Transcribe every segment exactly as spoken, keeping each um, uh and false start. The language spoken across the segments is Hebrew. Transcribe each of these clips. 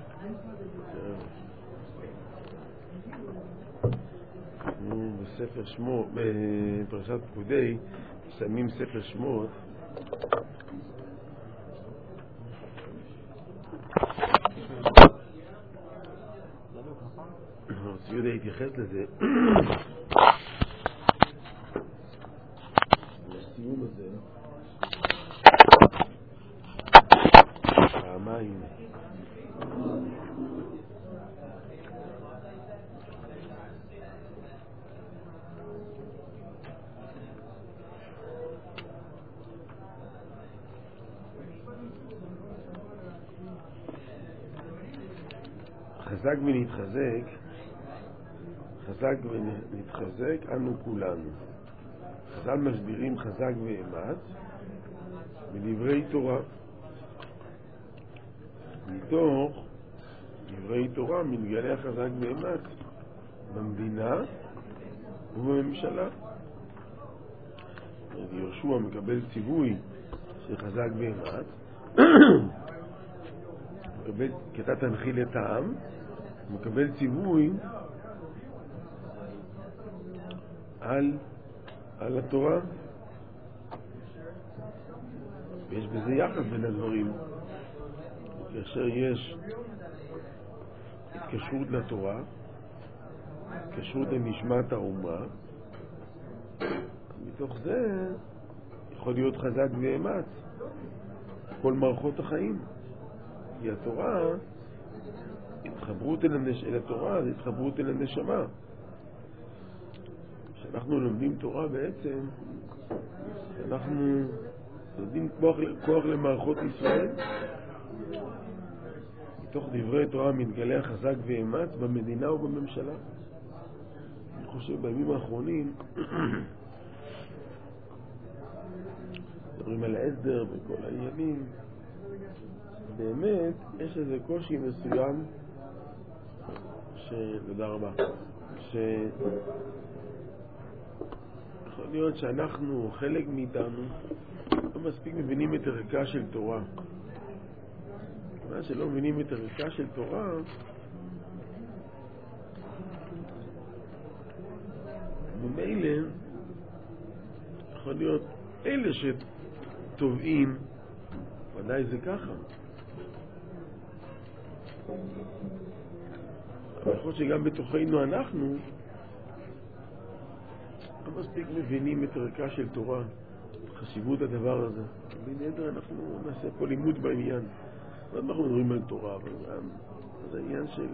בספר שמות, בפרשת פקודי, שמים ספר שמות. רצו יהודה להתייחס לזה. לסיום הזה פעמיים חזק ונתחזק, חזק ונתחזק אנו כולנו. חז"ל מסבירים חזק ואמת בדברי תורה. מתוך דברי תורה מתגלה חזק ואמת במדינה ובממשלה. יהושע מקבל ציווי של חזק ואמת, מקבל, כי אתה תנחיל את העם, מקבל ציווי על על התורה, ויש בזה יחד בין הדברים. כאשר יש התקשרות לתורה, התקשרות לנשמת האומה, מתוך זה יכול להיות חזק ואמת כל מערכות החיים. כי התורה, התחברות אל, הנש... אל התורה זה התחברות אל הנשמה. כשאנחנו לומדים תורה בעצם, אנחנו נותנים כוח, כוח למערכות ישראל. מתוך דברי תורה מתגלה חזק ואמת במדינה ובממשלה. אני חושב בימים האחרונים מדברים על ההסדר וכל העניינים. באמת יש איזה קושי מסוים ש... תודה רבה. ש... יכול להיות שאנחנו, חלק מאיתנו, לא מספיק מבינים את ערכה של תורה. מה שלא מבינים את ערכה של תורה, ממילא יכול להיות אלה שטובעים, ודאי זה ככה. אבל יכול שגם בתוכנו אנחנו לא מספיק מבינים את ערכה של תורה, חשיבות הדבר הזה. בנדר אנחנו נעשה פה לימוד בעניין. אנחנו מדברים על תורה, אבל גם זה העניין של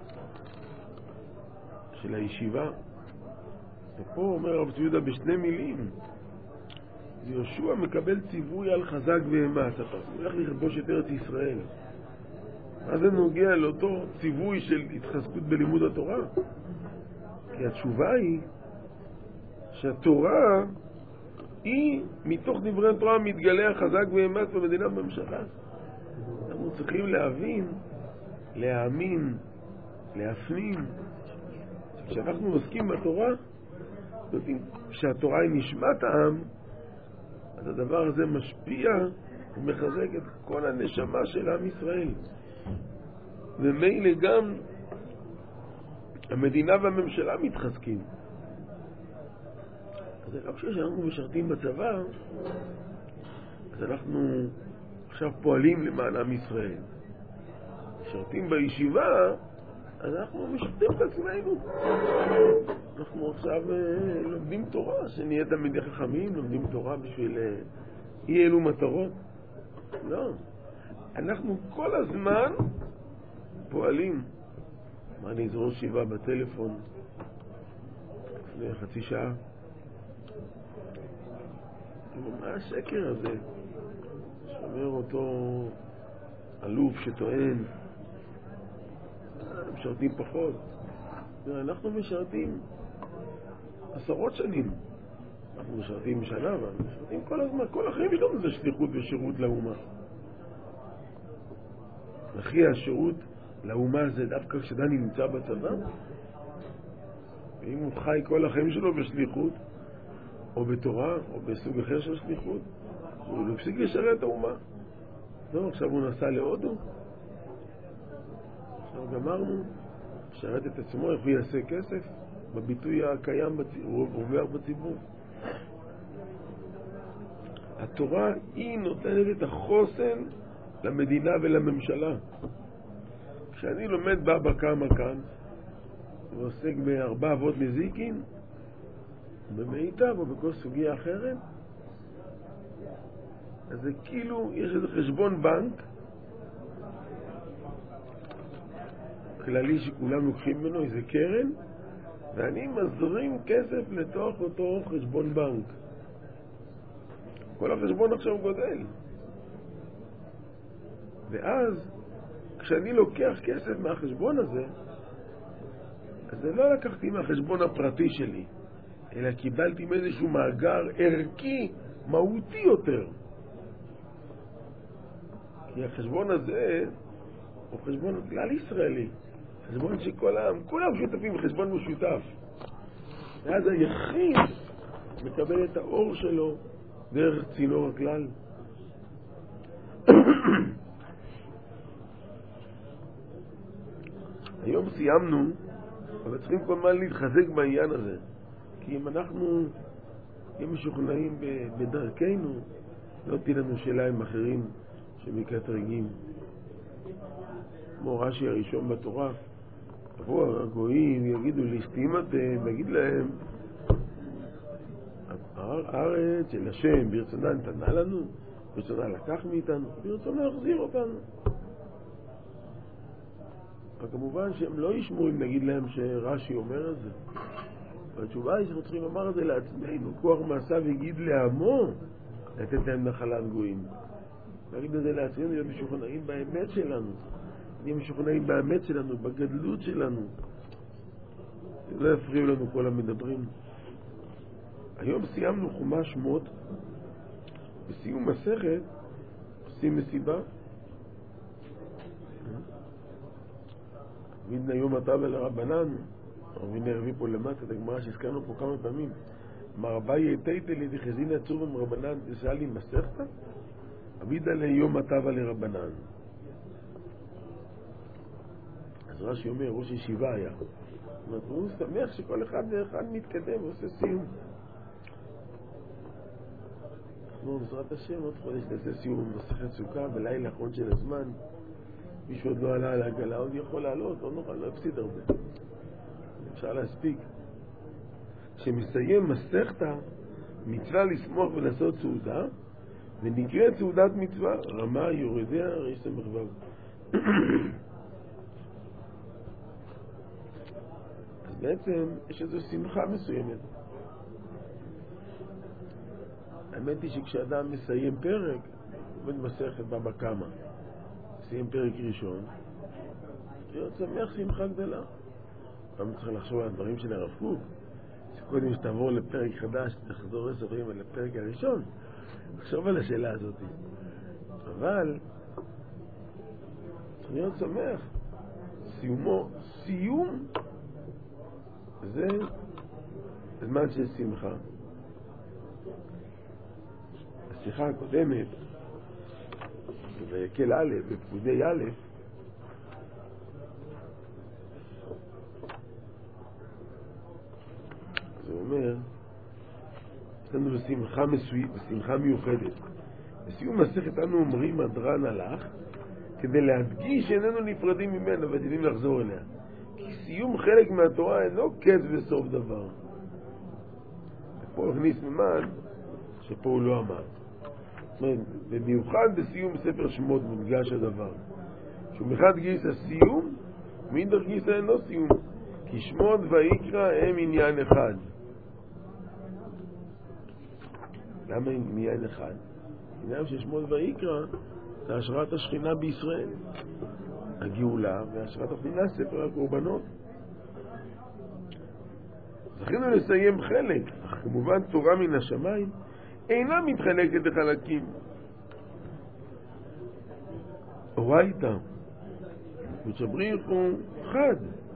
של הישיבה. ופה אומר רב יהודה בשני מילים, יהושע מקבל ציווי על חזק ואמת. אתה הולך לכבוש את ארץ ישראל. מה זה נוגע לאותו ציווי של התחזקות בלימוד התורה? כי התשובה היא שהתורה היא מתוך דברי התורה מתגלה חזק ואמת במדינה ובממשלה. אנחנו צריכים להבין, להאמין, להפנים כשאנחנו עוסקים בתורה, כשהתורה היא נשמת העם, אז הדבר הזה משפיע ומחזק את כל הנשמה של עם ישראל. ומילא גם המדינה והממשלה מתחזקים. אז רק כשאנחנו משרתים בצבא, אז אנחנו עכשיו פועלים למען עם ישראל. משרתים בישיבה, אז אנחנו משרתים את עצמנו. אנחנו עכשיו לומדים תורה, שנהיה תלמידי חכמים, לומדים תורה בשביל אי אלו מטרות. לא. אנחנו כל הזמן פועלים. מה אני זו שיבה בטלפון לפני חצי שעה? מה השקר הזה? שאומר אותו אלוף שטוען משרתים פחות. אנחנו משרתים עשרות שנים. אנחנו משרתים שנה, אבל משרתים כל הזמן. כל החיים שלנו זה שליחות ושירות לאומה. וכי השירות לאומה זה דווקא כשדני נמצא בצבא? ואם הוא חי כל החיים שלו בשליחות, או בתורה, או בסוג אחר של שליחות, הוא לא הפסיק לשרת את האומה. לא, עכשיו הוא נסע להודו. גמרנו, שרת את עצמו, איך הוא יעשה כסף? בביטוי הקיים, הוא רווח בציבור. התורה היא נותנת את החוסן למדינה ולממשלה. כשאני לומד בבא קמא כאן, ועוסק בארבע אבות נזיקין, במיטב או בכל סוגיה אחרת, אז זה כאילו, יש איזה חשבון בנק, כללי שכולם לוקחים ממנו, איזה קרן, ואני מזרים כסף לתוך אותו חשבון בנק. כל החשבון עכשיו גודל. ואז, כשאני לוקח כסף מהחשבון הזה, אז זה לא לקחתי מהחשבון הפרטי שלי, אלא קיבלתי מאיזשהו מאגר ערכי, מהותי יותר. כי החשבון הזה הוא חשבון כלל ישראלי. חשבון שכל העם, כולם שותפים, חשבון משותף. ואז היחיד מקבל את האור שלו דרך צינור הכלל. היום סיימנו, אבל צריכים כל הזמן להתחזק בעניין הזה. כי אם אנחנו אם משוכנעים בדרכנו, לא תהיה לנו שאלה עם אחרים שמקטרגים. כמו רש"י הראשון בתורה, יבואו הגויים, יגידו ליסטים אתם, יגיד להם, הארץ של השם ברצונה נתנה לנו, ברצונה לקח מאיתנו, ברצונה להחזיר אותנו. וכמובן שהם לא ישמעו אם נגיד להם שרש"י אומר את זה. והתשובה היא שאנחנו צריכים לומר את זה לעצמנו, כוח מעשיו יגיד לעמו לתת להם נחלת גויים. נגיד את זה לעצמנו, להיות משוכנעים באמת שלנו, נהיה משוכנעים באמת שלנו, בגדלות שלנו. לא יפריעו לנו כל המדברים. היום סיימנו חומש שמות, בסיום מסכת עושים מסיבה. מידנה יום הטבע לרבנן, הרביני הרבי פה למטה, את הגמרא שהזכרנו פה כמה פעמים. מרבי יתיתא לדחזינא צורם רבנן תשאלי מסכתא, מידנה יום הטבע לרבנן. אז רש"י אומר, ראש ישיבה היה. זאת אומרת, הוא שמח שכל אחד ואחד מתקדם ועושה סיום. אנחנו בעזרת השם עוד חודש נעשה סיום במסכת סוכה בלילה האחרון של הזמן. מישהו עוד לא עלה על העגלה, עוד יכול לעלות, לא נוכל, לא הפסיד הרבה. אפשר להספיק. כשמסיים מסכתא, מצווה לשמוח ולעשות סעודה, ונקראת סעודת מצווה, רמה יורדיה ריש סמך וו. אז בעצם יש איזו שמחה מסוימת. האמת היא שכשאדם מסיים פרק, עובד מסכת בבא קמא, מסיים פרק ראשון, להיות שמח שמחה גדולה. פעם צריך לחשוב על הדברים של הרב קוק, שקודם שתעבור לפרק חדש, תחזור לסופרים על הפרק הראשון, לחשוב על השאלה הזאת. אבל צריך להיות שמח. סיומו, סיום, זה זמן של שמחה. השיחה הקודמת, בקל א', בפקודי א', זה אומר, יש לנו שמחה מסוימת, שמחה מיוחדת. בסיום מסכת אנו אומרים, הדרן הלך, כדי להדגיש שאיננו נפרדים ממנו ועתידים לחזור אליה. כי סיום חלק מהתורה אינו קץ וסוף דבר. ופה הכניס ממד, שפה הוא לא אמר. במיוחד בסיום ספר שמות מונגש הדבר, שמחד גיס הסיום ומאידך גיס אינו סיום, כי שמות ויקרא הם עניין אחד. למה עניין אחד? עניין ששמות ויקרא זה השראת השכינה בישראל, הגאולה, והשראת השכינה ספר הקורבנות. זכינו לסיים חלק, אך כמובן תורה מן השמיים אינה מתחלקת לחלקים. אורייתא, קודש הבריך הוא חד.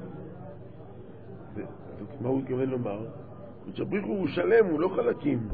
מה הוא התכוון לומר? קודש הבריך הוא שלם, הוא לא חלקים.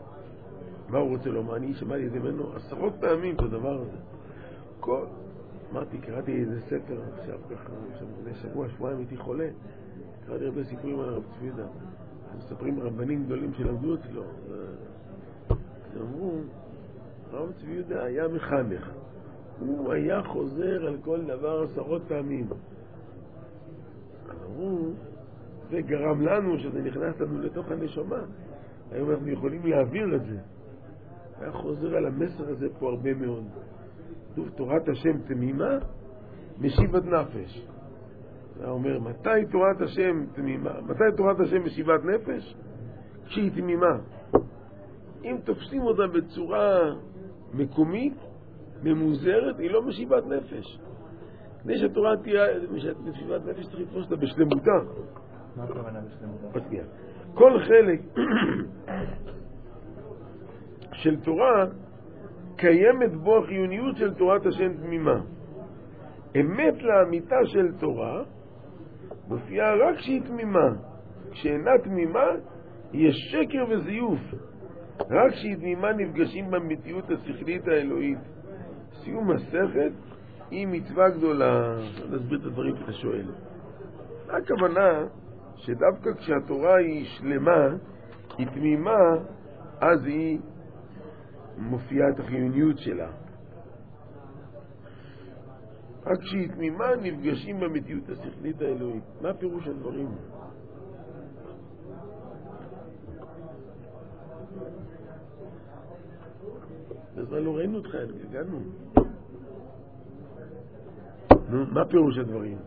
מה הוא רוצה לומר? אני שמעתי את זה ממנו עשרות פעמים את הדבר הזה. כל, אמרתי, קראתי איזה ספר עכשיו ככה, לפני שבוע, שבועיים הייתי חולה, קראתי הרבה סיפורים על הרב צבי יהודה, מספרים רבנים גדולים שלמדו אצלו, אז אמרו, הרב צבי יהודה היה מחנך, הוא היה חוזר על כל דבר עשרות פעמים. אז אמרו, זה גרם לנו שזה נכנס לנו לתוך הנשמה, היום אנחנו יכולים להעביר את זה. היה חוזר על המסר הזה פה הרבה מאוד. כתוב תורת השם תמימה, משיבת נפש. זה אומר, מתי תורת השם תמימה? מתי תורת השם משיבת נפש? כשהיא תמימה. אם תופסים אותה בצורה מקומית, ממוזרת, היא לא משיבת נפש. כדי שהתורה תהיה משיבת נפש, צריך לתפוס אותה בשלמותה. מה הכוונה בשלמותה? כל חלק של תורה קיימת בו החיוניות של תורת השם תמימה. אמת לאמיתה של תורה מופיעה רק כשהיא תמימה. כשאינה תמימה יש שקר וזיוף. רק כשהיא תמימה נפגשים במציאות השכלית האלוהית. סיום מסכת היא מצווה גדולה. נסביר את הדברים שאתה שואל. הכוונה שדווקא כשהתורה היא שלמה, היא תמימה, אז היא מופיעה את החיוניות שלה. רק כשהיא תמימה נפגשים במציאות השכלית האלוהית. מה פירוש הדברים? בזמן לא ראינו אותך, הגענו. נו, מה פירוש הדברים?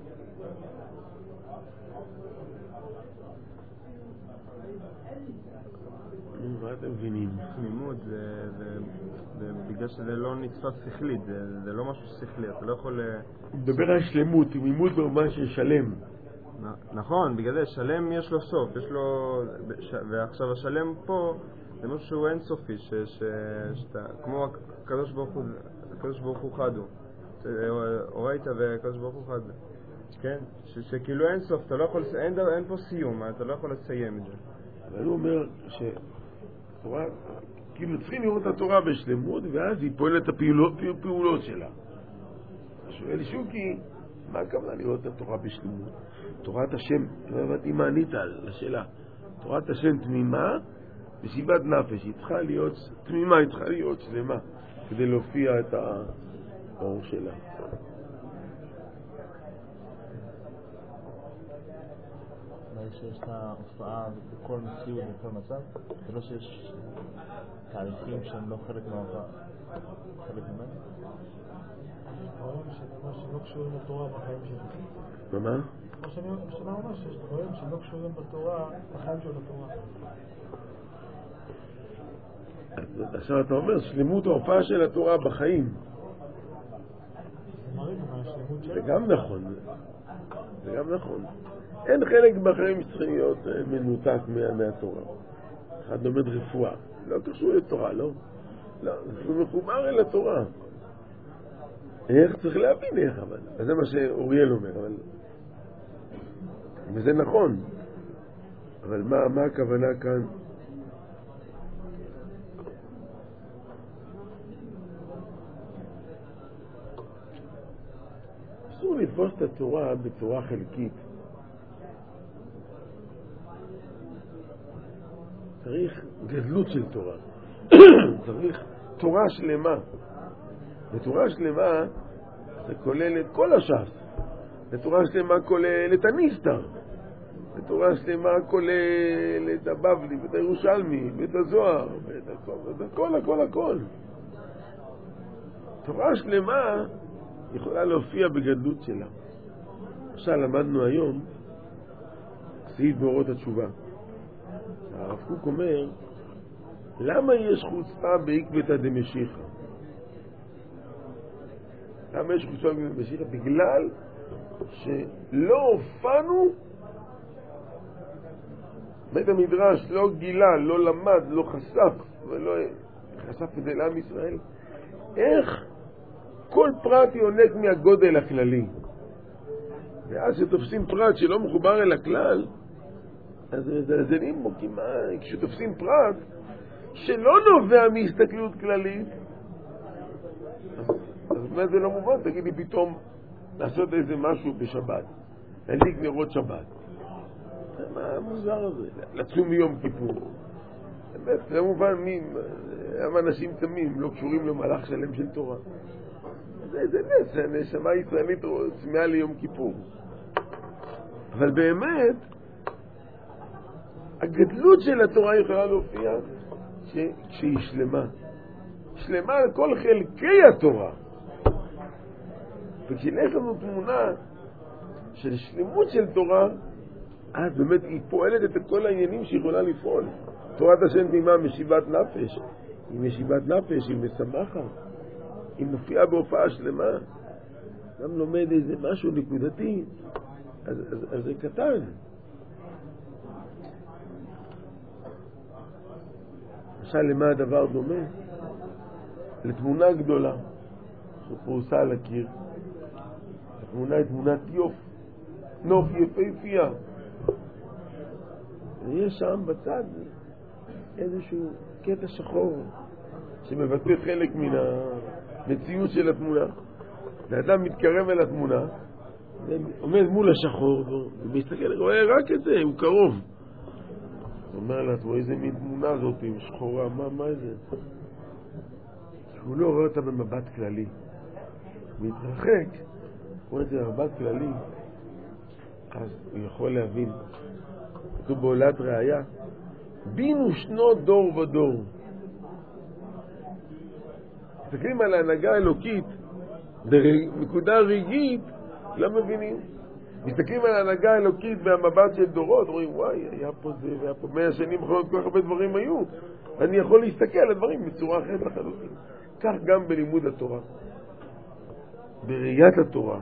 מה אתם מבינים? תמימות זה בגלל שזה לא נתפס שכלית, זה לא משהו שכלי, אתה לא יכול... מדבר על שלמות, תמימות במובן של שלם. נכון, בגלל זה שלם יש לו סוף, יש לו... ועכשיו השלם פה זה משהו שהוא אינסופי, כמו הקדוש ברוך הוא, הקדוש ברוך הוא חד הוא, הורית והקדוש ברוך הוא חד, כן? שכאילו אין סוף, אתה לא יכול, אין פה סיום, אתה לא יכול לסיים את זה. אבל הוא אומר ש... תורה, כאילו צריכים לראות את התורה בשלמות, ואז היא פועלת את הפעולות, הפעולות שלה. שואל שוקי, מה הכוונה לראות את התורה בשלמות? תורת השם, לא הבנתי מה ענית לשאלה. תורת השם תמימה, משיבת נפש, היא צריכה להיות תמימה, היא צריכה להיות שלמה, כדי להופיע את האור שלה. שיש את ההופעה בכל מציאות, בכל מצב, זה לא שיש תהליכים שהם לא חלק מההופעה, חלק ממנו? דברים שלא קשורים לתורה בחיים שלנו. מה? מה שאני אומר, שיש דברים שלא קשורים בתורה בחיים של התורה. עכשיו אתה אומר, שלמות ההופעה של התורה בחיים. זה מראה מה השלמות שלה. זה גם נכון. זה גם נכון. אין חלק בחיים שצריכים להיות מנותק מהתורה. אחד לומד רפואה, לא קשור לתורה, לא. לא, זה מחובר אל התורה. איך צריך להבין איך, אבל. אז זה מה שאוריאל אומר, אבל... וזה נכון. אבל מה, מה הכוונה כאן? אסור לתפוס את התורה בצורה חלקית. צריך גדלות של תורה. צריך תורה שלמה. ותורה שלמה זה כולל את כל הש"ס. ותורה שלמה כולל את הנסתר. ותורה שלמה כולל את הבבלי, ואת הירושלמי, ואת הזוהר, ואת הכל, ואת הכל, הכל, הכל. תורה שלמה יכולה להופיע בגדלות שלה. עכשיו למדנו היום סעיף באורות התשובה. הרב קוק אומר, למה יש חוצפה בעקבתא דמשיחא? למה יש חוצפה בעקבתא דמשיחא? בגלל שלא הופענו, בית המדרש לא גילה, לא למד, לא חשף, ולא חשף את זה לעם ישראל. איך כל פרט יונק מהגודל הכללי? ואז שתופסים פרט שלא מחובר אל הכלל, אז מזלזלים בו, כי מה, כשתופסים פרט שלא נובע מהסתכלות כללית, אז, אז זאת אומרת, זה לא מובן, תגיד לי פתאום לעשות איזה משהו בשבת, להדליק נרות שבת. מה המוזר הזה? לצום מיום כיפור. באמת, זה מובן מי, הם אנשים תמים, לא קשורים למהלך שלם של תורה. זה, זה נס, הנשמה הישראלית צמאה ליום כיפור. אבל באמת, הגדלות של התורה יכולה להופיע כשהיא שלמה. שלמה על כל חלקי התורה. וכשנס לנו תמונה של שלמות של תורה, אז באמת היא פועלת את כל העניינים שיכולה לפעול. תורת השם תמימה משיבת נפש. היא משיבת נפש, היא משמחת. היא מופיעה בהופעה שלמה. גם לומד איזה משהו נקודתי, אז, אז, אז זה קטן. למשל, למה הדבר דומה? לתמונה גדולה שפרוסה על הקיר. התמונה היא תמונת יוף, נוף יפהפייה. ויש שם בצד איזשהו קטע שחור שמבטא חלק מן המציאות של התמונה. ואדם מתקרב אל התמונה, עומד מול השחור ומסתכל, רואה רק את זה, הוא קרוב. הוא אומר לעצמו, איזה מין תמונה הזאת עם שחורה, מה, מה זה? הוא לא רואה אותה במבט כללי. הוא מתרחק, הוא רואה את זה במבט כללי, אז הוא יכול להבין. כתוב בעולת ראיה, בינו שנות דור ודור. מסתכלים על ההנהגה האלוקית, בנקודה רגעית, לא מבינים. מסתכלים על ההנהגה האלוקית מהמבט של דורות, רואים, וואי, היה פה זה, והיה פה מאה שנים אחרות, כל כך הרבה דברים היו. אני יכול להסתכל על הדברים בצורה אחרת לחלוטין. כך גם בלימוד התורה. בראיית התורה.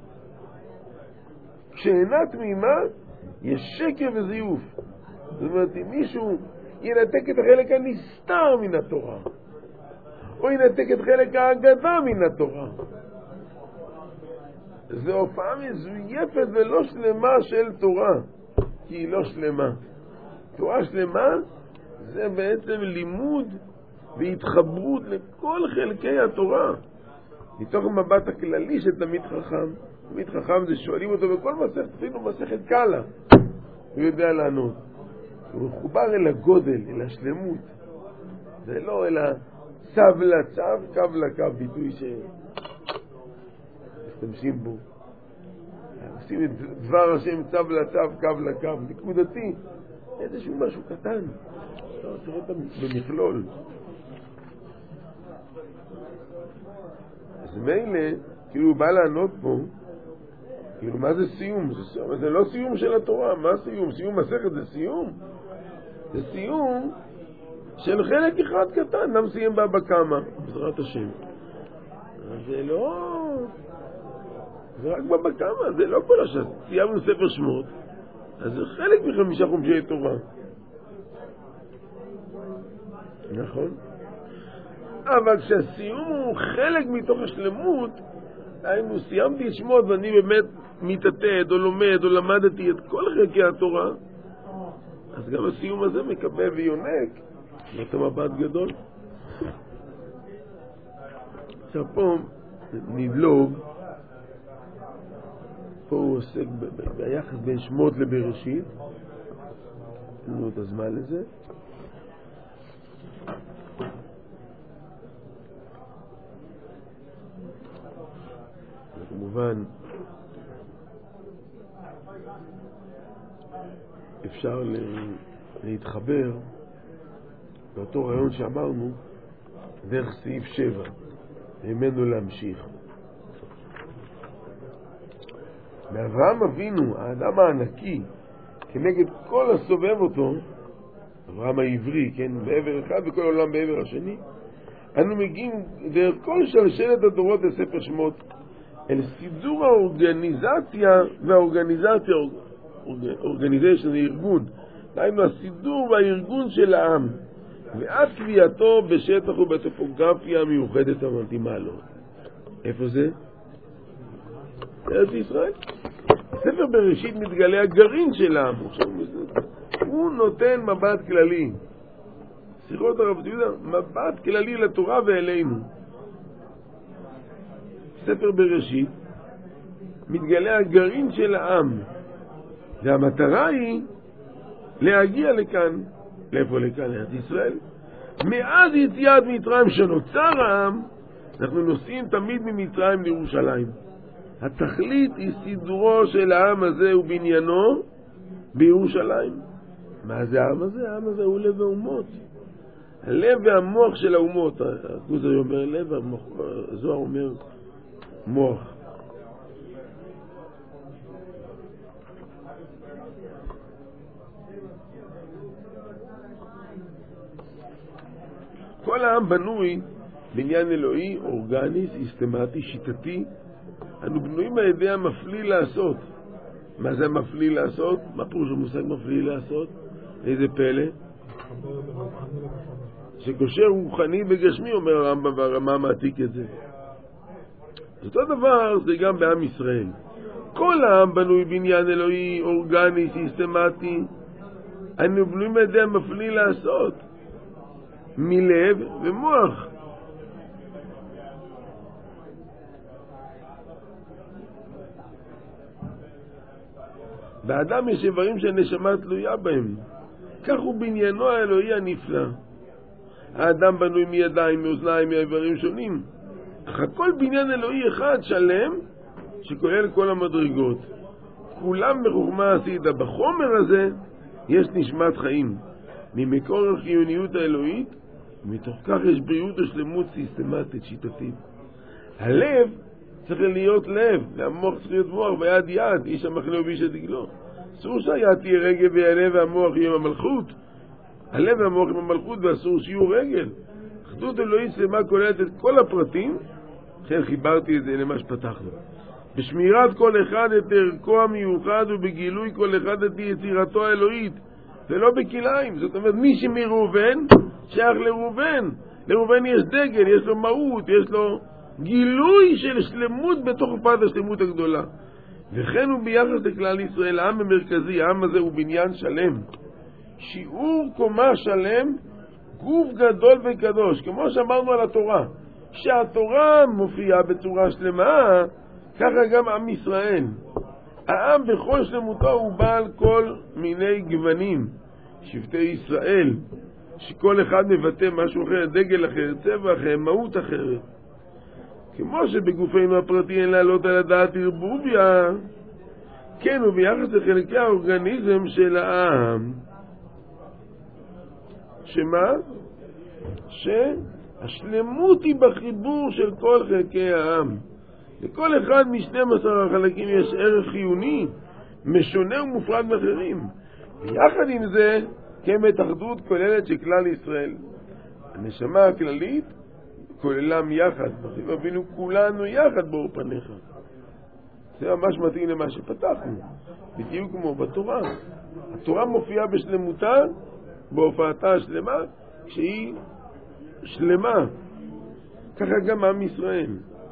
כשאינה תמימה, יש שקר וזיוף. זאת אומרת, אם מישהו ינתק את החלק הנסתר מן התורה, או ינתק את חלק האגדה מן התורה, זו הופעה מזויפת ולא שלמה של תורה, כי היא לא שלמה. תורה שלמה זה בעצם לימוד והתחברות לכל חלקי התורה, מתוך המבט הכללי של תמיד חכם. תמיד חכם זה שואלים אותו בכל מסכת, אפילו מסכת קלה, הוא יודע לענות. הוא מחובר אל הגודל, אל השלמות. זה לא אל הצו לצו, קו לקו, ביטוי שמשתמשים בו. עושים את דבר השם צו לצו, קו לקו, נקודתי. איזשהו משהו קטן. אתה תראה אותם במכלול. אז מילא, כאילו הוא בא לענות פה, כאילו מה זה סיום? זה, סיום? זה לא סיום של התורה. מה סיום? סיום מסכת זה סיום? זה סיום של חלק אחד קטן. אדם סיים בה בקמה, בעזרת השם. זה לא... זה רק בה בקמה, זה לא כל השם. סיימנו ספר שמות, אז זה חלק מחמישה חומשי תורה. נכון? אבל כשהסיום הוא חלק מתוך השלמות, היינו סיימתי את שמות ואני באמת מתעתד או לומד או למדתי את כל חלקי התורה, אז גם הסיום הזה מקבל ויונק את המבט גדול. עכשיו פה נדלוג, פה הוא עוסק ביחס בין שמות לבראשית, אין לנו את הזמן לזה. כמובן אפשר להתחבר באותו רעיון שאמרנו דרך סעיף שבע, ממנו להמשיך. מאברהם אבינו, האדם הענקי, כנגד כל הסובב אותו, אברהם העברי, כן, בעבר אחד וכל העולם בעבר השני, אנו מגיעים דרך כל שלשלת הדורות לספר שמות, אל סידור האורגניזציה והאורגניזציה, אורגניזיישן זה ארגון, דהיינו הסידור והארגון של העם, ועד קביעתו בשטח ובטופוגרפיה המיוחדת המתאימה לו. איפה זה? ארץ ישראל. ספר בראשית מתגלה הגרעין של העם, הוא נותן מבט כללי. שיחות הרב יהודה, מבט כללי לתורה ואלינו. ספר בראשית מתגלה הגרעין של העם, והמטרה היא להגיע לכאן. לאיפה לכאן? לארץ ישראל. מאז יציאת מצרים שנוצר העם, אנחנו נוסעים תמיד ממצרים לירושלים. התכלית היא סידורו של העם הזה ובניינו בירושלים. מה זה העם הזה? העם הזה הוא לב האומות. הלב והמוח של האומות. הכוזרי אומר לב, הזוהר אומר מוח. כל העם בנוי בניין אלוהי, אורגני, סיסטמטי, שיטתי. אנו בנויים על ידי המפליא לעשות. מה זה המפליא לעשות? מה פירוש המושג מפליא לעשות? איזה פלא? שקושר רוחני וגשמי, אומר הרמב"ם, והרמ"א מעתיק את זה. אותו דבר זה גם בעם ישראל. כל העם בנוי בניין אלוהי, אורגני, סיסטמטי. אנו בנויים על ידי המפליא לעשות. מלב ומוח. באדם יש איברים שהנשמה תלויה בהם. כך הוא בניינו האלוהי הנפלא. האדם בנוי מידיים, מאוזניים, מאיברים שונים. אך הכל בניין אלוהי אחד שלם שכולל כל המדרגות. כולם בחוכמה עשיתה. בחומר הזה יש נשמת חיים. ממקור החיוניות האלוהית, ומתוך כך יש בריאות ושלמות סיסטמטית, שיטתית. הלב צריך להיות לב, והמוח צריך להיות מוח, והיד יד, איש המחנה ואיש הדגלו. אסור שהיד תהיה רגל והלב והמוח יהיה המלכות. הלב והמוח עם המלכות, ואסור שיהיו רגל. אחדות אלוהית שלמה כוללת את כל הפרטים, לכן חיברתי את זה למה שפתחנו. בשמירת כל אחד את ערכו המיוחד, ובגילוי כל אחד את יצירתו האלוהית, ולא בכליים. זאת אומרת, מי שמראובן שייך לראובן. לראובן יש דגל, יש לו מהות, יש לו גילוי של שלמות בתוך חופת השלמות הגדולה. וכן הוא ביחס לכלל ישראל, העם המרכזי, העם הזה הוא בניין שלם. שיעור קומה שלם, גוף גדול וקדוש, כמו שאמרנו על התורה. שהתורה מופיעה בצורה שלמה, ככה גם עם ישראל. העם בכל שלמותו הוא בעל כל מיני גוונים. שבטי ישראל, שכל אחד מבטא משהו אחר, דגל אחר, צבע אחר, מהות אחרת. כמו שבגופנו הפרטי אין לעלות על הדעת ערבוביה, כן, וביחס לחלקי האורגניזם של העם. שמה? שהשלמות היא בחיבור של כל חלקי העם. לכל אחד מ-שנים עשר החלקים יש ערך חיוני, משונה ומופרד מאחרים. ויחד עם זה, קיימת אחדות כוללת של כלל ישראל. הנשמה הכללית כוללם יחד. אבינו כולנו יחד באור פניך. זה ממש מתאים למה שפתחנו. בדיוק כמו בתורה. התורה מופיעה בשלמותה, בהופעתה השלמה, כשהיא שלמה. ככה גם עם ישראל.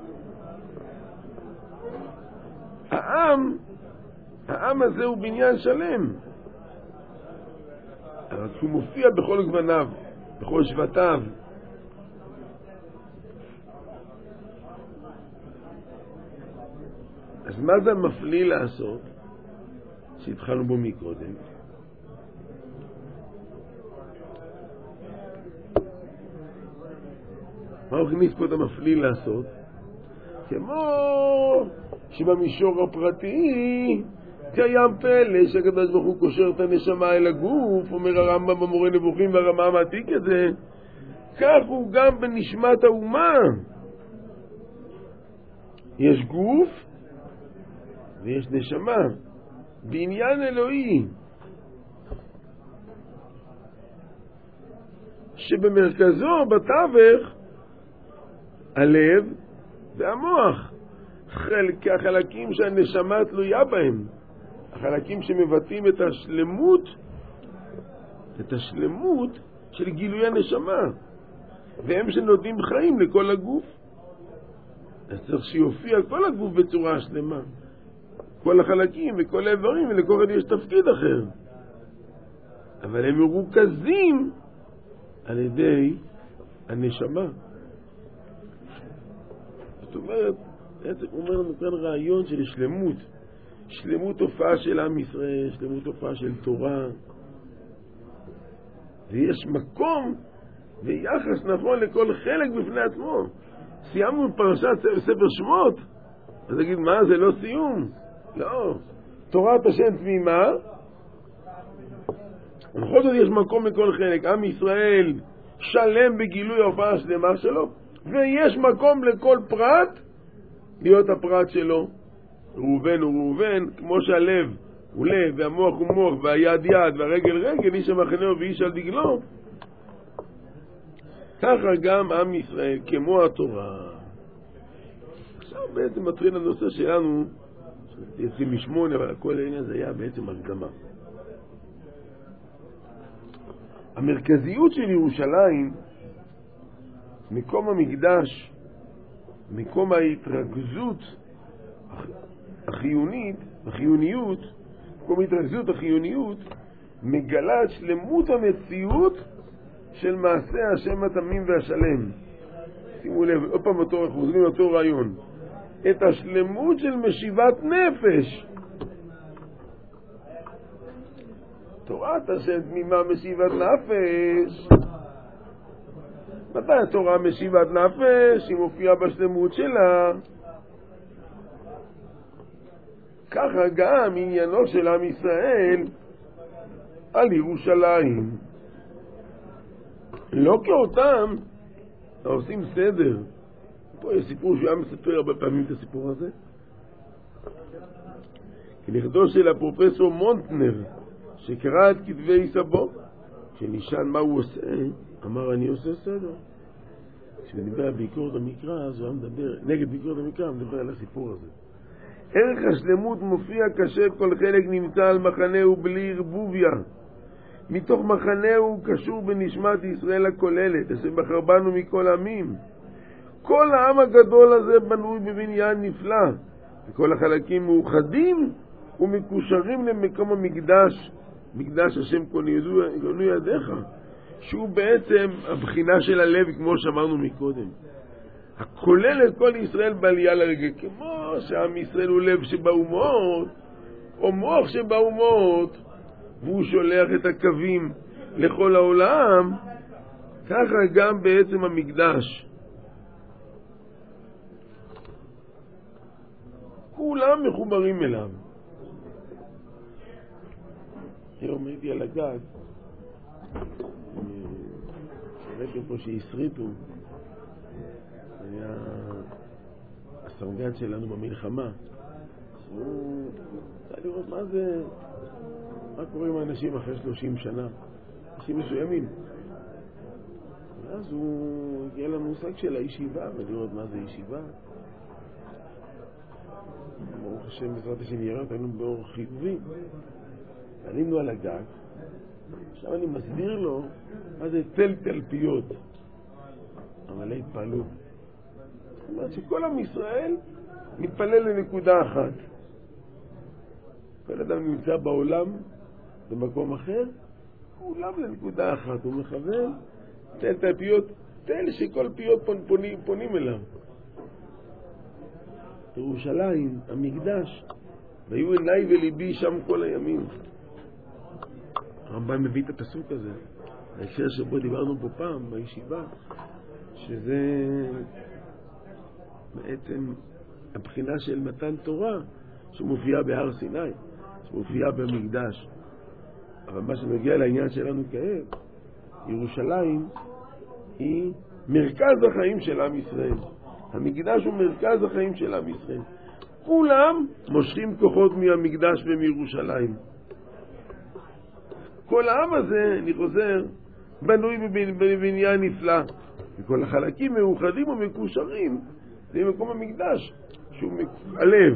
העם, העם הזה הוא בניין שלם. אבל הוא מופיע בכל גווניו, בכל שבטיו. אז מה זה מפליא לעשות שהתחלנו בו מקודם? מה הוא הכניס פה את המפליא לעשות? כמו שבמישור הפרטי קיים פלא שהקדוש ברוך הוא קושר את הנשמה אל הגוף, אומר הרמב"ם במורה נבוכים והרמ"א מעתיק את זה. כך הוא גם בנשמת האומה. יש גוף ויש נשמה, בעניין אלוהי, שבמרכזו בתווך הלב והמוח, חלק החלקים שהנשמה תלויה בהם, החלקים שמבטאים את השלמות, את השלמות של גילוי הנשמה, והם שנותנים חיים לכל הגוף. אז צריך שיופיע כל הגוף בצורה שלמה, כל החלקים וכל האיברים, ולכל אחד יש תפקיד אחר, אבל הם מרוכזים על ידי הנשמה. זאת אומרת, בעצם אומר לנו כאן רעיון של שלמות, שלמות תופעה של עם ישראל, שלמות תופעה של תורה, ויש מקום ויחס נכון לכל חלק בפני עצמו. סיימנו פרשת ספר שמות, אז נגיד מה, זה לא סיום? לא. תורת השם תמימה, בכל זאת יש מקום לכל חלק. עם ישראל שלם בגילוי ההופעה השלמה שלו, ויש מקום לכל פרט להיות הפרט שלו. ראובן הוא ראובן, כמו שהלב הוא לב, והמוח הוא מוח, והיד יד, והרגל רגל, איש המחנהו ואיש על דגלו. ככה גם עם ישראל, כמו התורה. עכשיו בעצם מתחיל הנושא שלנו, יוצאים משמונה, אבל כל העניין זה היה בעצם הקדמה. המרכזיות של ירושלים, מקום המקדש, מקום ההתרכזות החיונית, החיוניות, מקום ההתרכזות החיוניות, מגלה את שלמות המציאות של מעשה השם התמים והשלם. שימו לב, עוד פעם אותו, אנחנו חוזרים אותו רעיון. את השלמות של משיבת נפש. תורת השם תמימה משיבת נפש. מתי התורה משיבת נפש? היא מופיעה בשלמות שלה. ככה גם עניינו של עם ישראל על ירושלים. לא כאותם עושים סדר. פה יש סיפור שהוא היה מספר הרבה פעמים את הסיפור הזה. כנכדו של הפרופסור מונטנר, שקרא את כתבי סבו, כשנשאל מה הוא עושה, אמר אני עושה סדר. כשמדבר על ביקורת המקרא, אז הוא היה מדבר, נגד ביקורת המקרא, הוא מדבר על הסיפור הזה. ערך השלמות מופיע כאשר כל חלק נמצא על מחנהו בלי ערבוביה. מתוך מחנהו קשור בנשמת ישראל הכוללת, אשר בחר בנו מכל עמים. כל העם הגדול הזה בנוי בבניין נפלא, וכל החלקים מאוחדים ומקושרים למקום המקדש, מקדש השם קונו ידיך, שהוא בעצם הבחינה של הלב, כמו שאמרנו מקודם. הכולל את כל ישראל בעלייה לרגל, כמו שעם ישראל הוא לב שבאומות, או מוח שבאומות, והוא שולח את הקווים לכל העולם, ככה גם בעצם המקדש. כולם מחוברים אליו. היום הייתי על הגג, ראיתי פה שהסריטו, היה הסמג"ד שלנו במלחמה, שהוא צריך לראות מה זה, מה קורה עם האנשים אחרי שלושים שנה, אנשים מסוימים. ואז הוא הגיע למושג של הישיבה, ולראות מה זה ישיבה. ברוך השם, בעזרת השם יראה אותנו באור חיובי. עלינו על הגג, עכשיו אני מסביר לו מה זה תל תלפיות, אבל התפעלו. זאת אומרת שכל עם ישראל מתפלל לנקודה אחת. כל אדם נמצא בעולם במקום אחר, כולם לנקודה אחת. הוא מכוון תל תלפיות, תל שכל פיות פונים, פונים אליו. ירושלים, המקדש, והיו עיניי וליבי שם כל הימים. הרמב"ם מביא את הפסוק הזה, ההקשר שבו דיברנו פה פעם בישיבה, שזה בעצם הבחינה של מתן תורה שמופיעה בהר סיני, שמופיעה במקדש. אבל מה שמגיע לעניין שלנו כעת, ירושלים היא מרכז החיים של עם ישראל. המקדש הוא מרכז החיים של עם ישראל. כולם מושכים כוחות מהמקדש ומירושלים. כל העם הזה, אני חוזר, בנוי בבניין נפלא. וכל החלקים מאוחדים ומקושרים למקום המקדש, שהוא הלב.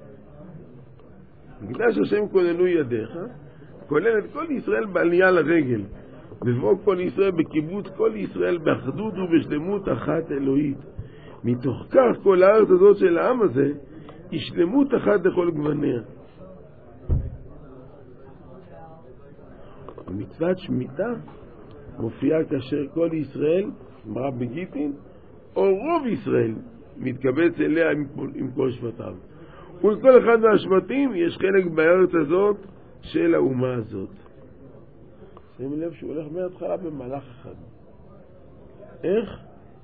מקדש השם כוננו ידיך, כולל את כל ישראל בעלייה לרגל. מבוא כל ישראל בקיבוץ כל ישראל באחדות ובשלמות אחת אלוהית. מתוך כך כל הארץ הזאת של העם הזה היא שלמות אחת לכל גווניה. מצוות שמיטה מופיעה כאשר כל ישראל, אמרה בגיטין, או רוב ישראל, מתקבץ אליה עם, עם כל שבטיו. ולכל אחד מהשבטים יש חלק בארץ הזאת של האומה הזאת. שימו לב שהוא הולך מההתחלה במהלך אחד. איך?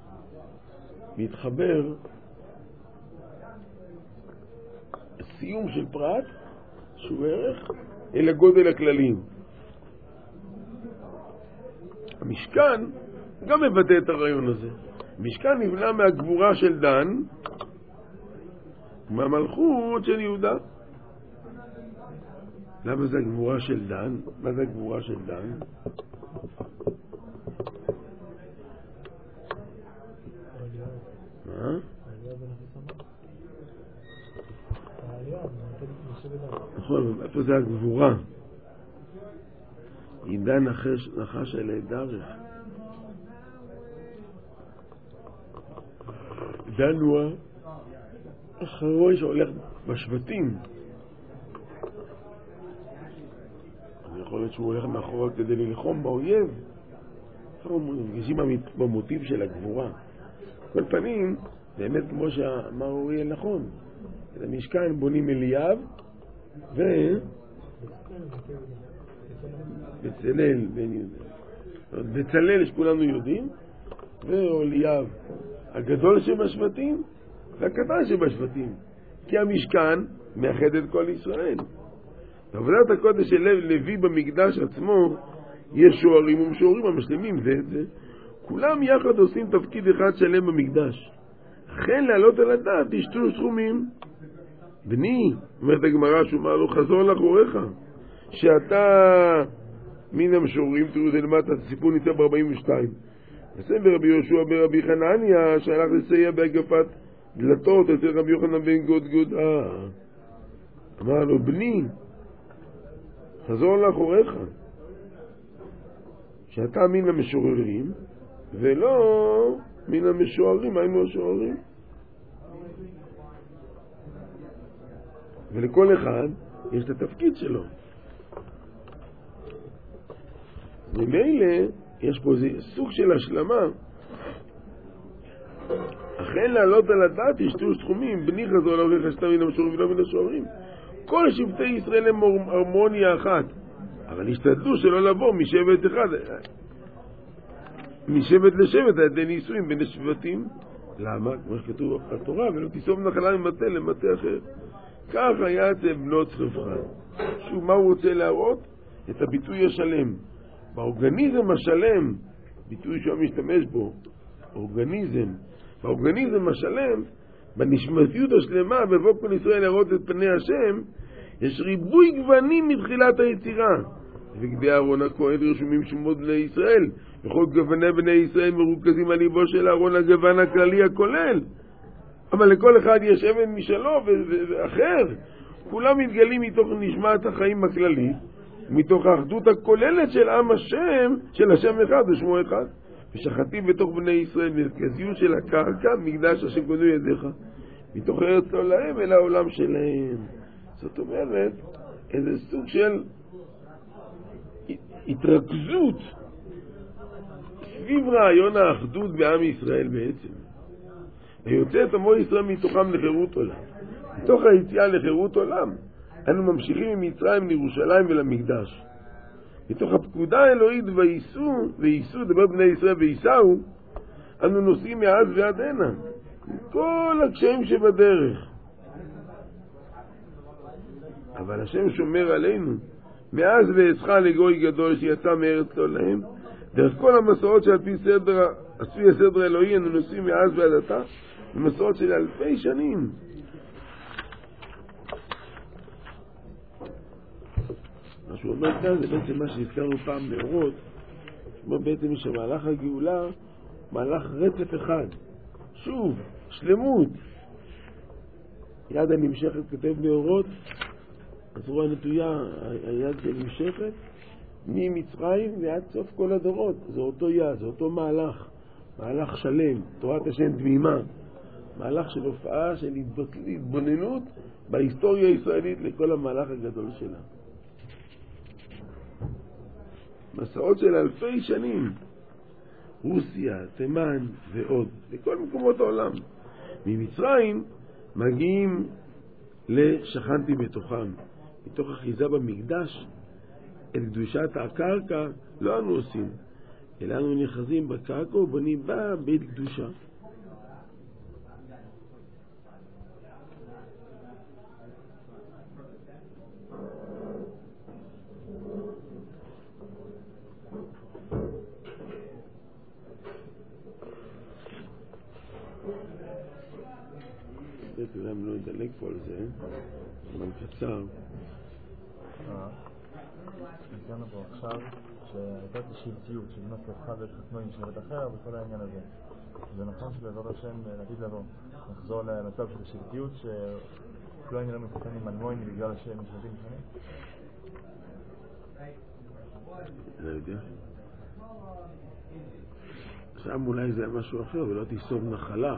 מתחבר סיום של פרט שהוא ערך אל הגודל הכלליים. המשכן גם מבטא את הרעיון הזה. המשכן נבנה מהגבורה של דן, מהמלכות של יהודה. למה זה הגבורה של דן? מה זה הגבורה של דן? מה? נכון, איפה זה הגבורה? עידן נחש, נחש אלי דרך. דן הוא האחרון שהולך בשבטים. יכול להיות שהוא הולך מאחורה כדי ללחום באויב. אנחנו מגישים במוטיב של הגבורה. כל פנים, באמת כמו שאמר אוריאל נכון, את המשכן בונים אליאב ו... בצלאל בן יהודה. בצלאל שכולנו יודעים, ואליאב הגדול שבשבטים והקטן שבשבטים. כי המשכן מאחד את כל ישראל. בעבודת הקודש של לב לוי במקדש עצמו יש שוערים ומשוערים המשלמים זה את זה. כולם יחד עושים תפקיד אחד שלם במקדש. אכן לעלות על הדעת תשתו סכומים. בני, אומרת הגמרא שאומר לו, חזור לאחוריך, שאתה מן המשוררים, תראו זה למטה, הסיפור ניצא ב-ארבעים ושתיים. בספר רבי יהושע ברבי חנניה, שהלך לסייע בהגפת דלתות אצל רבי יוחנן בן גודגוד. אה, אמר לו, בני, חזור לאחוריך, שאתה מן המשוררים, ולא מן המשוערים. היינו השוערים. ולכל אחד יש את התפקיד שלו. ומילא יש פה איזה סוג של השלמה. אכן לעלות על הדעת ישתו סכומים, בני חזור לאחוריך שאתה מן המשוררים ולא מן השוערים. כל שבטי ישראל הם הרמוניה אחת, אבל השתדלו שלא לבוא משבט אחד, משבט לשבט, על ידי נישואים בין השבטים. למה? כמו שכתוב בתורה, ולא תיסום נחלה ממטה למטה אחר. כך היה אצל בנות צלפחד. שוב, מה הוא רוצה להראות? את הביטוי השלם. באורגניזם השלם, ביטוי שהוא משתמש בו, אורגניזם, באורגניזם השלם, בנשמתיות השלמה, בבוא כל ישראל לראות את פני השם, יש ריבוי גוונים מתחילת היצירה. ובגדי אהרון הכהן רשומים שמות לישראל, וכל גווני בני ישראל מרוכזים על ליבו של אהרון הגוון הכללי הכולל. אבל לכל אחד יש אבן משלו ואחר. כולם מתגלים מתוך נשמת החיים הכללית, מתוך האחדות הכוללת של עם השם, של השם אחד ושמו אחד. ושחטים בתוך בני ישראל מרכזיות של הקרקע, מקדש השם קודמו ידיך, מתוך ארץ לא להם אל העולם שלהם. זאת אומרת, איזה סוג של התרכזות סביב רעיון האחדות בעם ישראל בעצם. ויוצא את עמו ישראל מתוכם לחירות עולם. מתוך היציאה לחירות עולם, אנו ממשיכים ממצרים לירושלים ולמקדש. מתוך הפקודה האלוהית וייסעו, וייסעו, דבר בני ישראל וייסעו, אנו נוסעים מאז ועד הנה. כל הקשיים שבדרך. אבל השם שומר עלינו. מאז ועשך לגוי גדול שיצא מארץ לא להם. דרך כל המסורות שעל פי סדר, עשוי הסדר האלוהי, אנו נוסעים מאז ועד עתה, במסורות של אלפי שנים. מה שהוא אומר כאן זה בעצם מה שהזכרנו פעם באורות, כמו בעצם שמהלך הגאולה מהלך רצף אחד, שוב, שלמות. יד הנמשכת כתב באורות, הזרוע נטויה, היד שנמשכת ממצרים ועד סוף כל הדורות. זה אותו יד, זה אותו מהלך, מהלך שלם, תורת השם דמימה, מהלך של הופעה של התבוננות בהיסטוריה הישראלית לכל המהלך הגדול שלה. מסעות של אלפי שנים, רוסיה, תימן ועוד, בכל מקומות העולם. ממצרים מגיעים לשכנתי בתוכם. מתוך אחיזה במקדש, את קדושת הקרקע לא אנו עושים, אלא אנו נחזים בקרקע ובונים בה בית קדושה. אולי אני לא אדלק פה על זה, זמן קצר. ניסינו פה עכשיו שהייתה את השבטיות, שבנות לך ואת חתנו עם שבט אחר וכל העניין הזה. זה נכון שבעזרת השם לעתיד לבוא נחזור למצב של השבטיות שכולו העניין לא מתחתן עם אלמוני בגלל השם משבטים שונים? לא יודע. שם אולי זה משהו אחר ולא תיסוב נחלה.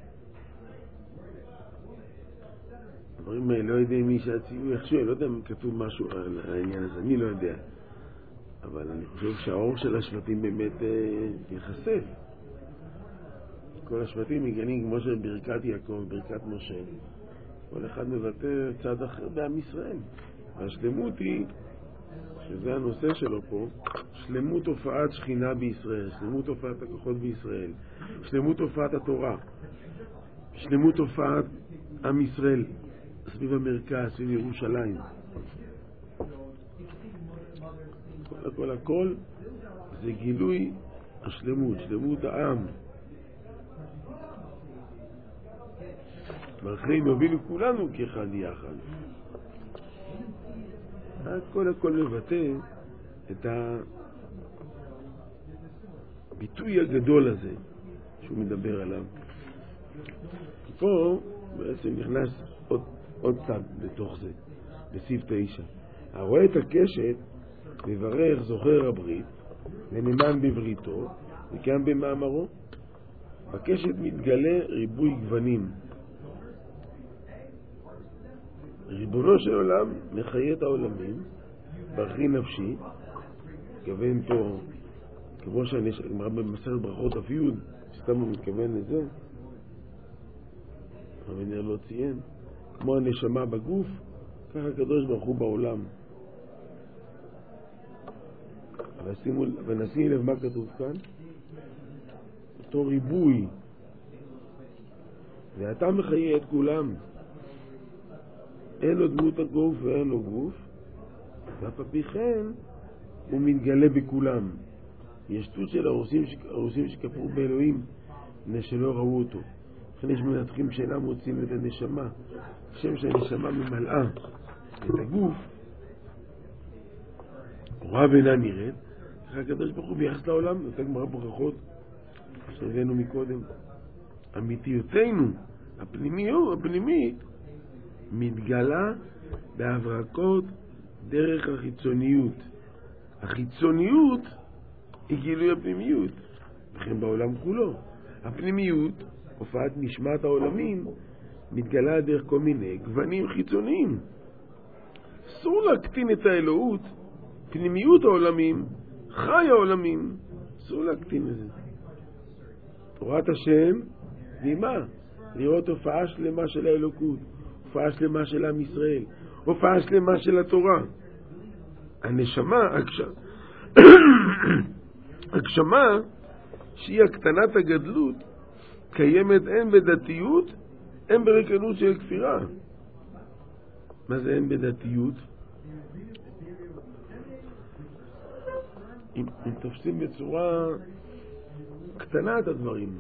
דברים האלה, לא יודע מי שהציעו יחשוב, לא יודע אם כתוב משהו על העניין הזה, אני לא יודע. אבל אני חושב שהאור של השבטים באמת אה, יחשף. כל השבטים מגנים כמו של ברכת יעקב, ברכת משה. כל אחד מבטא צד אחר בעם ישראל. והשלמות היא, שזה הנושא שלו פה, שלמות הופעת שכינה בישראל, שלמות הופעת הכוחות בישראל, שלמות הופעת התורה, שלמות הופעת עם ישראל. סביב המרכז, סביב ירושלים. הכל, הכל, הכל זה גילוי השלמות, שלמות העם. מלכינו יובילו כולנו כאחד יחד. הכל, הכל מבטא את הביטוי הגדול הזה שהוא מדבר עליו. פה בעצם נכנס עוד עוד צד בתוך זה, בסעיף תשע. הרואה את הקשת מברך זוכר הברית ונאמן בבריתו וכאן במאמרו. בקשת מתגלה ריבוי גוונים. ריבונו של עולם מחיה את העולמים ברכי נפשי, מתכוון פה כמו שאני אמרה במסכת ברכות אפיוד, סתם הוא מתכוון לזה, המנהל לא ציין, כמו הנשמה בגוף, ככה הקדוש ברוך הוא בעולם. אבל שימו, ונשים לב מה כתוב כאן, אותו ריבוי, ואתה מחיה את כולם, אין לו דמות הגוף ואין לו גוף, ואף על פי כן הוא מתגלה בכולם. יש שטות של הרוסים, הרוסים שכפרו באלוהים, מפני שלא ראו אותו. לכן יש מנתחים שאינם מוצאים את הנשמה, השם שהנשמה ממלאה את הגוף, רואה ואינה נראית, ככה הקדוש ברוך הוא ביחס לעולם, נותן גמרא ברכות שהבאנו מקודם. אמיתיותנו הפנימיות, הפנימית, מתגלה בהברקות דרך החיצוניות. החיצוניות היא גילוי הפנימיות, וכן בעולם כולו. הפנימיות, הופעת נשמת העולמים, מתגלה דרך כל מיני גוונים חיצוניים. אסור להקטין את האלוהות, פנימיות העולמים, חי העולמים, אסור להקטין את זה. תורת השם, ומה? לראות הופעה שלמה של האלוקות, הופעה שלמה של עם ישראל, הופעה שלמה של התורה. הנשמה, הגשמה, שהיא הקטנת הגדלות, קיימת הן בדתיות, הן בריקנות של כפירה. מה זה הן בדתיות? אם, אם תופסים בצורה קטנה את הדברים.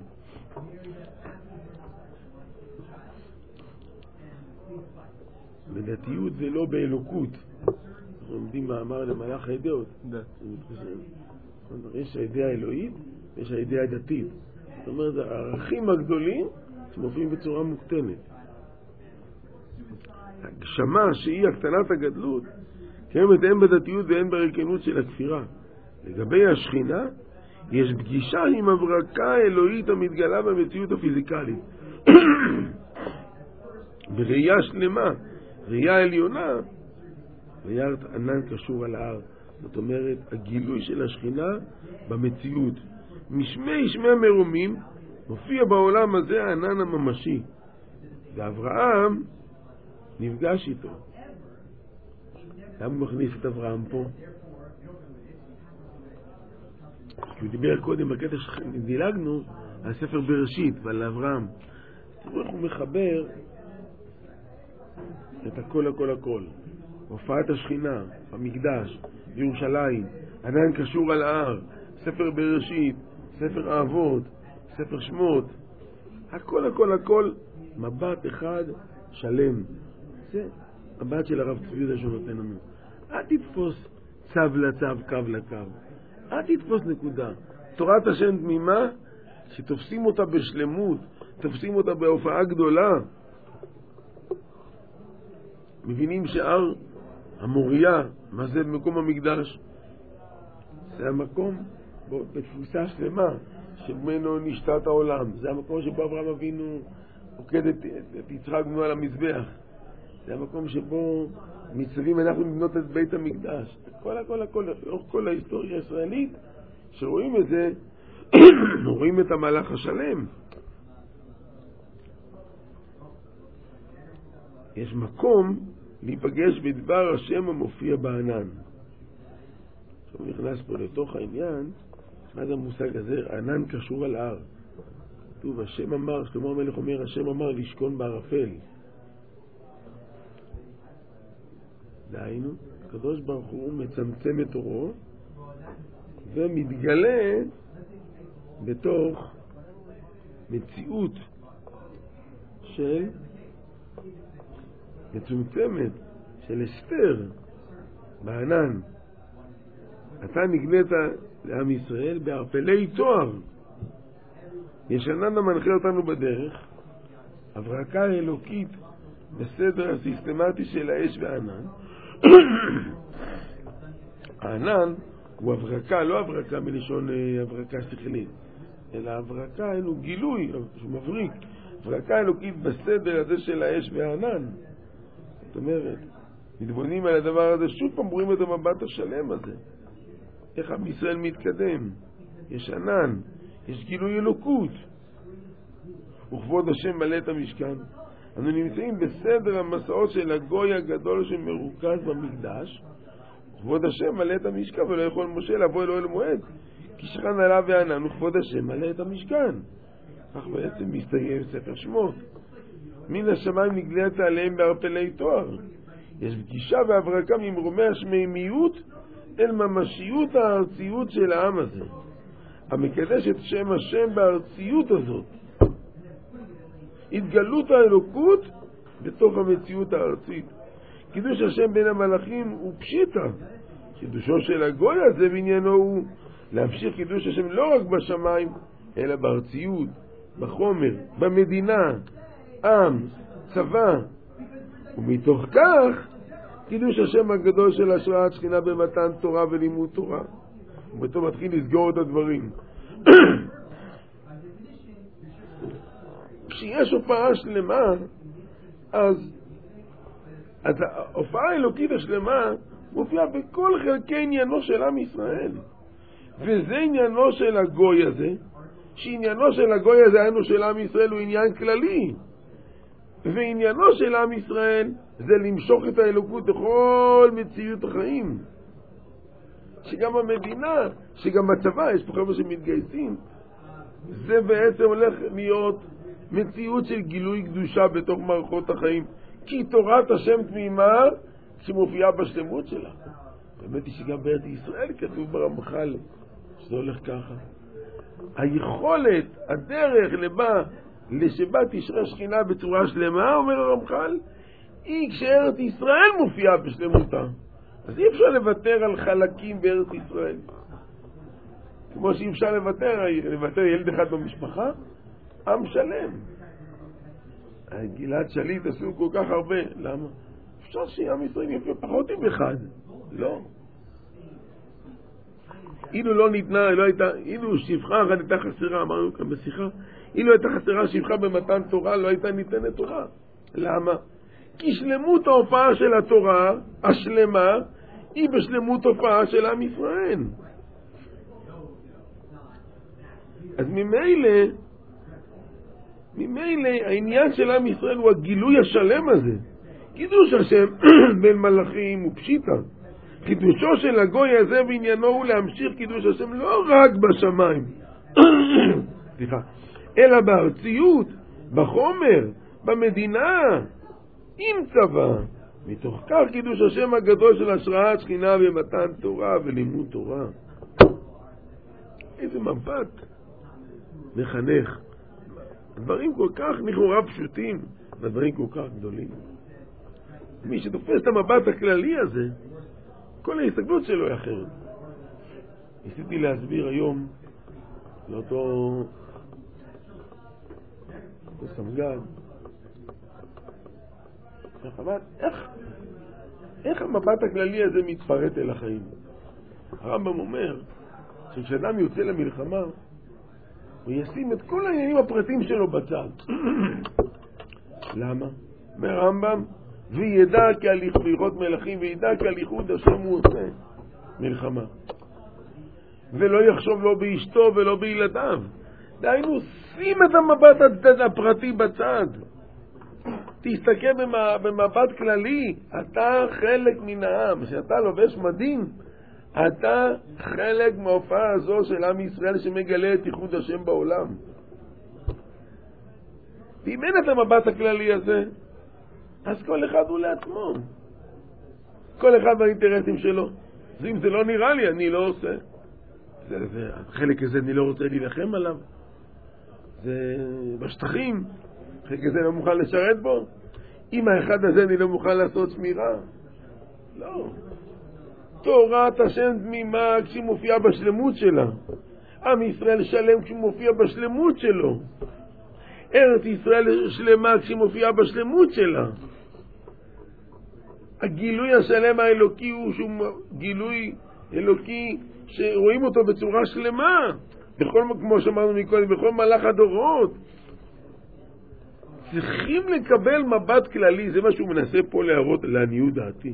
בדתיות זה לא באלוקות. אנחנו לומדים מאמר למלאך הידיעות. יש הידיעה האלוהית ויש הידיעה הדתית. זאת אומרת, הערכים הגדולים שמופיעים בצורה מוקטנת. הגשמה שהיא הקטנת הגדלות קיימת הן בדתיות והן בריקנות של הכפירה. לגבי השכינה, יש פגישה עם הברקה האלוהית המתגלה במציאות הפיזיקלית. בראייה שלמה, ראייה עליונה, ויראת ענן קשור על ההר. זאת אומרת, הגילוי של השכינה במציאות. משמי שמי מרומים, מופיע בעולם הזה הענן הממשי, ואברהם נפגש איתו. למה הוא מכניס את אברהם פה? כי הוא דיבר קודם בקטע שדילגנו על ספר בראשית ועל אברהם. תראו איך הוא מחבר את הכל הכל הכל. הופעת השכינה, המקדש, ירושלים, ענן קשור על ההר, ספר בראשית, ספר האבות, ספר שמות, הכל הכל הכל, מבט אחד שלם. זה מבט של הרב צבי יהודה שנותן לנו. אל תתפוס צו לצו, קו לקו. אל תתפוס נקודה. תורת השם תמימה, שתופסים אותה בשלמות, תופסים אותה בהופעה גדולה. מבינים שהר המוריה, מה זה מקום המקדש? זה המקום בתפוסה שלמה שממנו נשתת העולם. זה המקום שבו אברהם אבינו עוקד את, את יצחק בנו על המזבח. זה המקום שבו מצווים אנחנו לבנות את בית המקדש. כל הכל הכל, לאורך כל ההיסטוריה הישראלית, שרואים את זה, רואים את המהלך השלם. יש מקום להיפגש בדבר השם המופיע בענן. עכשיו נכנס פה לתוך העניין, מה זה המושג הזה? ענן קשור על ההר. כתוב, השם אמר, שלמה המלך אומר, השם אמר לשכון בערפל. דהיינו, הקדוש ברוך הוא מצמצם את אורו ומתגלה בתוך מציאות של מצומצמת של אסתר בענן. אתה נגלית לעם ישראל בערפלי תואר. יש ענן המנחה אותנו בדרך, הברקה אלוקית בסדר הסיסטמטי של האש והענן. הענן הוא הברקה, לא הברקה מלשון הברקה שכלית, אלא הברקה אלו גילוי שהוא מבריק, הברקה אלוקית בסדר הזה של האש והענן. זאת אומרת, מתבוננים על הדבר הזה, שוב פעם רואים את המבט השלם הזה, איך עם ישראל מתקדם. יש ענן, יש גילוי אלוקות, וכבוד השם מלא את המשכן. אנו נמצאים בסדר המסעות של הגוי הגדול שמרוכז במקדש, וכבוד השם מלא את המשכן, ולא יכול משה לבוא אלוהי למועד, כי שכן עליו וענן, וכבוד השם מלא את המשכן. כך בעצם מסתיים ספר שמות. מן השמיים נגלית עליהם בערפלי תואר. יש פגישה והברקה ממרומי השמימיות אל ממשיות הארציות של העם הזה, המקדש את שם השם בארציות הזאת. התגלות האלוקות בתוך המציאות הארצית. קידוש השם בין המלאכים הוא פשיטה. קידושו של הגוי הזה בעניינו הוא להמשיך קידוש השם לא רק בשמיים, אלא בארציות, בחומר, במדינה, עם, צבא. ומתוך כך קידוש השם הגדול של השראת שכינה במתן תורה ולימוד תורה. ובתור מתחיל לסגור את הדברים. כשיש הופעה שלמה, אז, אז ההופעה האלוקית השלמה מופיעה בכל חלקי עניינו של עם ישראל. וזה עניינו של הגוי הזה, שעניינו של הגוי הזה, היינו של עם ישראל, הוא עניין כללי. ועניינו של עם ישראל זה למשוך את האלוקות בכל מציאות החיים. שגם המדינה, שגם הצבא, יש פה חבר'ה שמתגייסים, זה בעצם הולך להיות מציאות של גילוי קדושה בתוך מערכות החיים. כי תורת השם תמימה שמופיעה בשלמות שלה. באמת היא שגם בארץ ישראל כתוב ברמח"ל שזה הולך ככה. היכולת, הדרך לבה, לשבה תשרה שכינה בצורה שלמה, אומר הרמח"ל, היא כשארץ ישראל מופיעה בשלמותה. אז אי אפשר לוותר על חלקים בארץ ישראל. כמו שאי אפשר לוותר, לוותר ילד אחד במשפחה, עם שלם. גלעד שליט עשו כל כך הרבה. למה? אפשר שעם ישראל יפה פחות עם אחד. לא. אילו לא ניתנה, לא הייתה, אילו שפחה אחת הייתה חסרה, אמרנו כאן בשיחה, אילו הייתה חסרה שפחה במתן תורה, לא הייתה ניתנת תורה. למה? כי שלמות ההופעה של התורה, השלמה, היא בשלמות הופעה של עם ישראל. אז ממילא, ממילא העניין של עם ישראל הוא הגילוי השלם הזה. קידוש השם בין מלאכים הוא פשיטה. חידושו של הגוי הזה בעניינו הוא להמשיך קידוש השם לא רק בשמיים, סליחה, אלא בארציות, בחומר, במדינה, עם צבא. מתוך כך קידוש השם הגדול של השראת שכינה ומתן תורה ולימוד תורה. איזה מבט מחנך. דברים כל כך לכאורה פשוטים, ודברים כל כך גדולים. מי שתופס את המבט הכללי הזה, כל ההסתכלות שלו היא אחרת. ניסיתי להסביר היום לאותו סמג"ד, איך, איך המבט הכללי הזה מתפרט אל החיים. הרמב"ם אומר שכשאדם יוצא למלחמה הוא ישים את כל העניינים הפרטיים שלו בצד. למה? אומר הרמב"ם, וידע כי על איכות מלכים וידע כי על איחוד השם הוא עושה מלחמה, ולא יחשוב לא באשתו ולא בילדיו. דיינו, שים את המבט הפרטי בצד, תסתכל במבט כללי. אתה חלק מן העם. כשאתה לובש מדים, אתה חלק מההופעה הזו של עם ישראל שמגלה את ייחוד השם בעולם. ואם אין את המבט הכללי הזה, אז כל אחד הוא לעצמו, כל אחד באינטרסים שלו. ואם זה לא נראה לי, אני לא עושה. זה, זה, החלק הזה אני לא רוצה להילחם עליו, זה בשטחים, חלק הזה לא מוכן לשרת בו. אם האחד הזה אני לא מוכן לעשות שמירה, לא. תורת השם תמימה כשהיא מופיעה בשלמות שלה, עם ישראל שלם כשהוא מופיע בשלמות שלו, ארץ ישראל שלמה כשהיא מופיעה בשלמות שלה. הגילוי השלם האלוקי הוא שהוא גילוי אלוקי שרואים אותו בצורה שלמה, בכל, כמו שאמרנו מקודם, בכל מהלך הדורות. צריכים לקבל מבט כללי, זה מה שהוא מנסה פה להראות לעניות דעתי.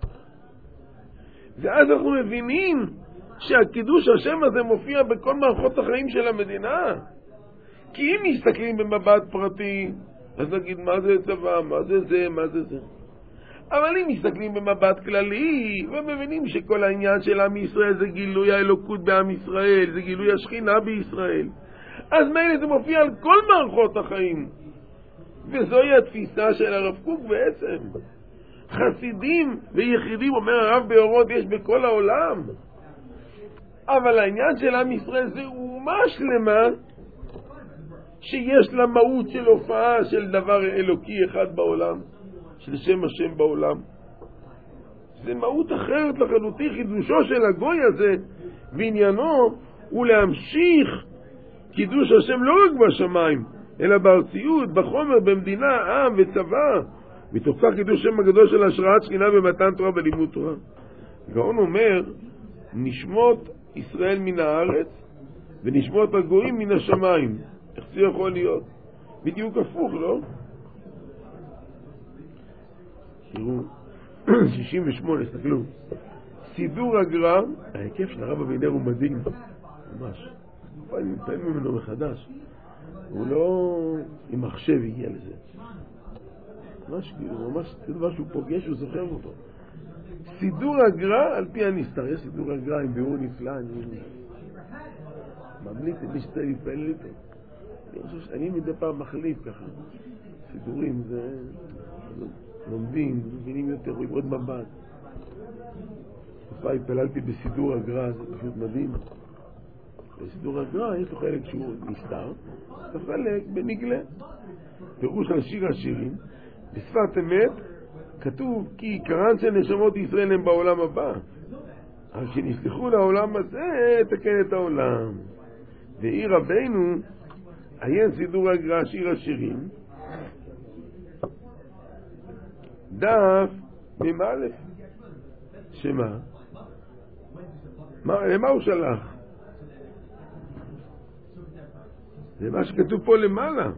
ואז אנחנו מבינים שהקידוש השם הזה מופיע בכל מערכות החיים של המדינה. כי אם מסתכלים במבט פרטי, אז נגיד מה זה צבא, מה זה זה, מה זה זה. אבל אם מסתכלים במבט כללי ומבינים שכל העניין של עם ישראל זה גילוי האלוקות בעם ישראל, זה גילוי השכינה בישראל, אז מילא זה מופיע על כל מערכות החיים. וזוהי התפיסה של הרב קוק בעצם. חסידים ויחידים, אומר הרב באורות, יש בכל העולם. אבל העניין של עם ישראל זה אומה שלמה שיש לה מהות של הופעה של דבר אלוקי אחד בעולם, של שם השם בעולם. זה מהות אחרת לחלוטין. חידושו של הגוי הזה ועניינו הוא להמשיך קידוש השם לא רק בשמיים, אלא בארציות, בחומר, במדינה, עם וצבא. מתוך כך קידוש השם הגדול של השראת שכינה ומתן תורה ולימוד תורה. גאון אומר, נשמות ישראל מן הארץ ונשמות הגויים מן השמיים. איך זה יכול להיות? בדיוק הפוך, לא? תראו, שישים ושמונה, הסתכלו. סידור הגר"א, ההיקף של הרב אבינר הוא מדהים, ממש. פעמים ממנו מחדש. הוא לא עם מחשב הגיע לזה. ממש, ממש, זה דבר שהוא פוגש, הוא זוכר אותו. סידור הגר"א על פי הנסתר. יש סידור הגר"א עם ביאור נפלא, אני ממליץ את מי שצריך להתפעל איתו. אני מדי פעם מחליף ככה. סידורים זה לומדים, מבינים יותר, רואים עוד מבט. פעם התפללתי בסידור הגר"א, זה פשוט מדהים. בסידור הגר"א יש לו חלק שהוא נסתר, וחלק בנגלה. פירוש על שיר השירים, בשפת אמת כתוב כי עיקרן של נשמות ישראל הם בעולם הבא, אבל כשנסלחו לעולם הזה תקן את העולם. ועיר רבינו עיין סידור הגר"א שיר השירים דף ממא'. שמה? מה, למה הוא שלח? זה מה שכתוב פה למעלה.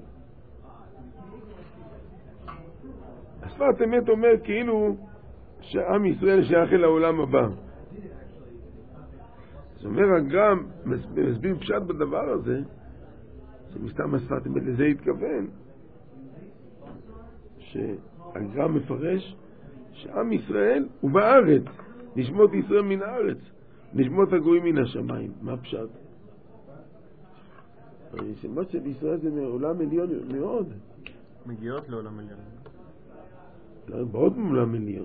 השפת אמת אומר כאילו שעם ישראל שייך אל העולם הבא. זאת אומרת, גם מסביר פשט בדבר הזה, שמסתם השפת אמת לזה התכוון, שהגר"א מפרש שעם ישראל הוא בארץ, נשמות ישראל מן הארץ, נשמות הגויים מן השמיים. מה פשט? הנשמות של ישראל זה מעולם עליון מאוד, מגיעות לעולם עליון, לא, באות מעולם עליון.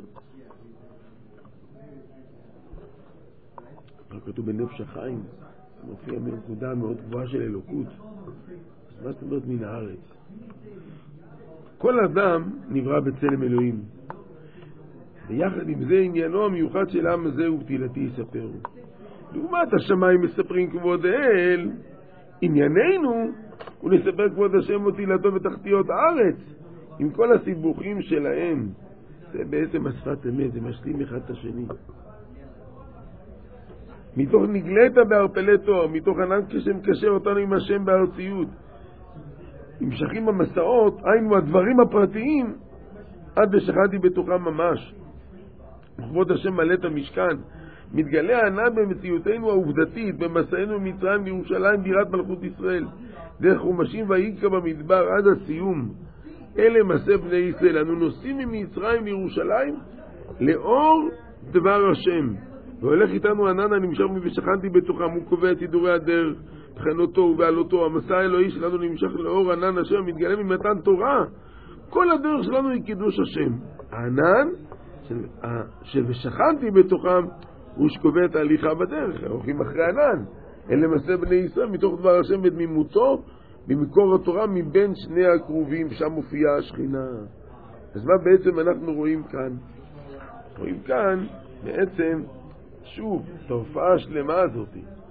כתוב בנפש החיים, מופיע מנקודה מאוד גבוהה של אלוקות. אז מה זאת אומרת מן הארץ? כל אדם נברא בצלם אלוהים, ויחד עם זה עניינו המיוחד של העם הזה ובתהילתי יספרו. לעומת השמיים מספרים כבוד האל, ענייננו הוא לספר כבוד השם ותהילתו בתחתיות הארץ עם כל הסיבוכים שלהם. זה בעצם השפת אמת, זה משלים אחד את השני. מתוך נגלית בערפלי תואר, מתוך ענן כשם קשר אותנו עם השם בארציות, נמשכים המסעות, היינו הדברים הפרטיים, עד ושכנתי בתוכם ממש. וכבוד השם מלא את המשכן, מתגלה הענן במציאותנו העובדתית, במסענו ממצרים לירושלים בירת מלכות ישראל, דרך חומשים ויקרא במדבר עד הסיום. אלה מסע בני ישראל, אנו נוסעים ממצרים לירושלים לאור דבר השם, והולך איתנו ענן הנמשך ושכנתי בתוכם. הוא קובע את סידורי הדרך, תחנותו ובעלותו. המסע האלוהי שלנו נמשך לאור ענן השם, מתגלה ממתן תורה. כל הדרך שלנו היא קידוש השם. הענן של, של ושכנתי בתוכם הוא שקובע את ההליכה בדרך, הולכים אחרי ענן. אלה מסע בני ישראל מתוך דבר השם ודמימותו במקור התורה מבין שני הקרובים, שם מופיעה השכינה. אז מה בעצם אנחנו רואים כאן? רואים כאן בעצם שוב את ההופעה השלמה הזאת.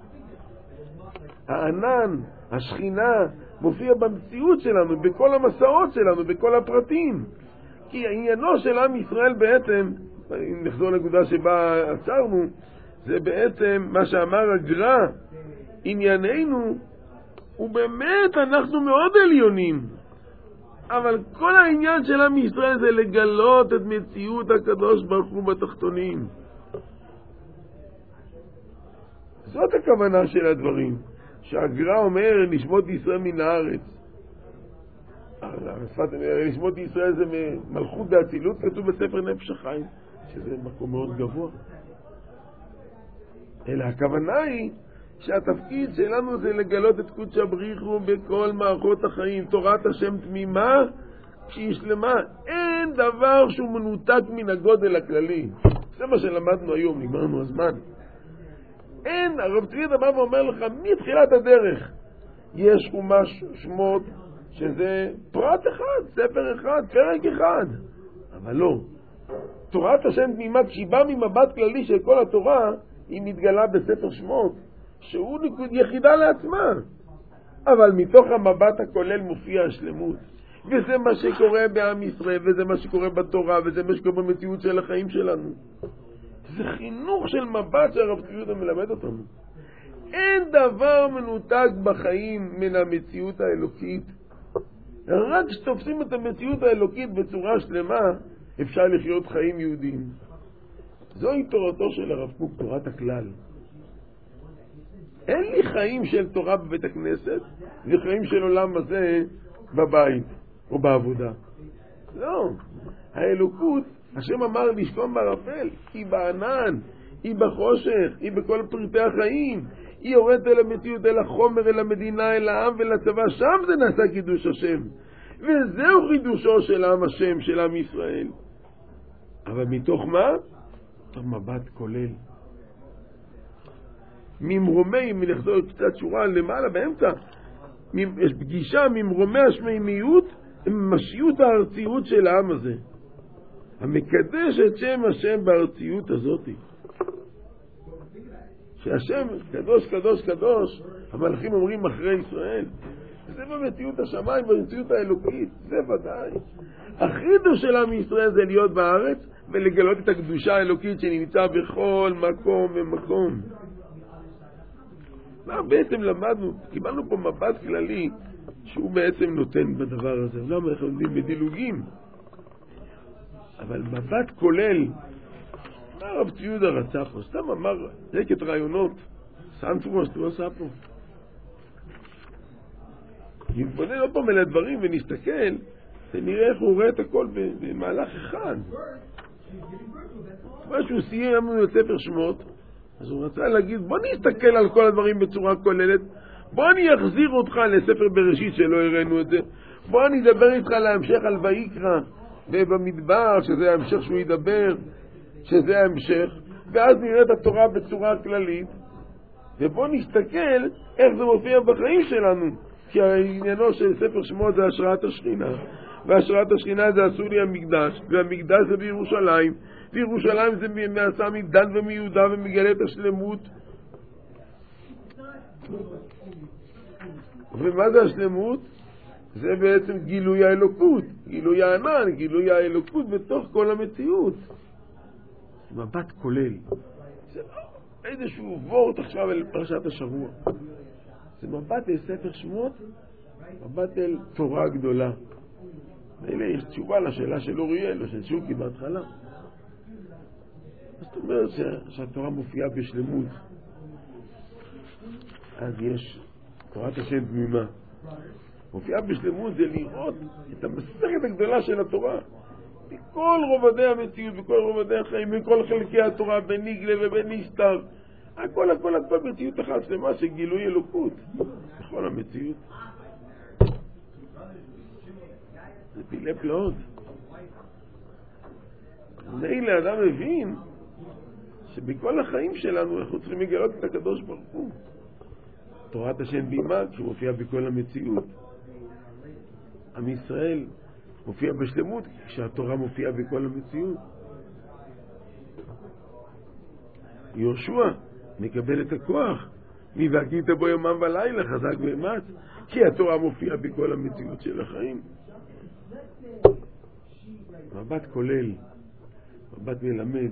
הענן, השכינה, מופיע במציאות שלנו, בכל המסעות שלנו, בכל הפרטים. כי העניינו של עם ישראל בעצם, אם נחזור לנקודה שבה עצרנו, זה בעצם מה שאמר הגר"א, ענייננו הוא באמת, אנחנו מאוד עליונים, אבל כל העניין של עם ישראל זה לגלות את מציאות הקדוש ברוך הוא בתחתונים. זאת הכוונה של הדברים, שהגר"א אומר נשמות ישראל מן הארץ. נשמות ישראל זה מלכות באצילות, כתוב בספר נפש החיים, שזה מקום מאוד גבוה. אלא הכוונה היא שהתפקיד שלנו זה לגלות את קודש הבריחו בכל מערכות החיים. תורת השם תמימה שהיא שלמה, אין דבר שהוא מנותק מן הגודל הכללי. זה מה שלמדנו היום, נגמרנו הזמן. אין, הרב צבי דבר ואומר לך מתחילת הדרך יש חומש שמות שזה פרט אחד, ספר אחד, פרק אחד, אבל לא, תורת השם תמימה כשהיא באה ממבט כללי של כל התורה היא מתגלה בספר שמות שהוא נקוד יחידה לעצמה, אבל מתוך המבט הכולל מופיע השלמות. וזה מה שקורה בעם ישראל, וזה מה שקורה בתורה, וזה מה שקורה במציאות של החיים שלנו. זה חינוך של מבט שהרב צבי מלמד אותנו. אין דבר מנותק בחיים מן המציאות האלוקית. רק כשתופסים את המציאות האלוקית בצורה שלמה אפשר לחיות חיים יהודיים. זוהי תורתו של הרב קוק, תורת הכלל. אין לי חיים של תורה בבית הכנסת וחיים של עולם הזה בבית או בעבודה. לא. האלוקות, השם אמר לשכון בערפל, היא בענן, היא בחושך, היא בכל פרטי החיים, היא יורדת אל המציאות, אל החומר, אל המדינה, אל העם ולצבא, שם זה נעשה קידוש השם. וזהו חידושו של עם השם, של עם ישראל. אבל מתוך מה? מתוך מבט כולל. ממרומי, אם נחזור קצת שורה למעלה באמצע, יש פגישה ממרומי השמימיות ממשיות הארציות של העם הזה, המקדש את שם השם בארציות הזאת, שהשם קדוש קדוש קדוש, המלאכים אומרים אחרי ישראל. זה במציאות השמיים, במציאות האלוקית, זה ודאי. החידוש של עם ישראל זה להיות בארץ ולגלות את הקדושה האלוקית שנמצא בכל מקום ומקום. מה בעצם למדנו? קיבלנו פה מבט כללי שהוא בעצם נותן בדבר הזה. למה אנחנו עומדים בדילוגים? אבל מבט כולל, מה הרב ציודה רצה פה? סתם אמר רקת רעיונות, סנפו מה שאתה עושה פה. נתבונן עוד פעם אל הדברים ונסתכל, ונראה איך הוא רואה את הכל במהלך אחד. מה שהוא סיים לנו את ספר שמות, אז הוא רצה להגיד, בוא נסתכל על כל הדברים בצורה כוללת, בוא אני אחזיר אותך לספר בראשית שלא הראינו את זה, בוא אני אדבר איתך להמשך על ויקרא ובמדבר, שזה ההמשך שהוא ידבר, שזה ההמשך, ואז נראה את התורה בצורה כללית, ובוא נסתכל איך זה מופיע בחיים שלנו, כי העניינו של ספר שמות זה השראת השכינה, והשראת השכינה זה עשו לי המקדש, והמקדש זה בירושלים, וירושלים זה מעשה מדן ומיהודה ומגלה את השלמות. ומה זה השלמות? זה בעצם גילוי האלוקות, גילוי הענן, גילוי האלוקות בתוך כל המציאות. מבט כולל. זה לא איזשהו וורט עכשיו אל פרשת השבוע. זה מבט אל ספר שמות, מבט אל תורה גדולה. ואלה יש תשובה לשאלה של אוריאל, או של שוקי בהתחלה. זאת אומרת שהתורה מופיעה בשלמות. אז יש תורת השם תמימה. מופיעה בשלמות זה לראות את המסכת הגדולה של התורה. בכל רובדי המציאות, בכל רובדי החיים, בכל חלקי התורה, בין נגלה ובין נסתר. הכל, הכל, הכל מציאות אחת שלמה של גילוי אלוקות. בכל המציאות. זה פילי פלאות. מילא אדם מבין שבכל החיים שלנו אנחנו צריכים לגלות את הקדוש ברוך הוא. תורת השם בימה שמופיע בכל המציאות. עם ישראל מופיע בשלמות כשהתורה מופיעה בכל המציאות. יהושע מקבל את הכוח מי והגית בו יומם ולילה חזק ואמץ, כי התורה מופיעה בכל המציאות של החיים. מבט כולל, מבט מלמד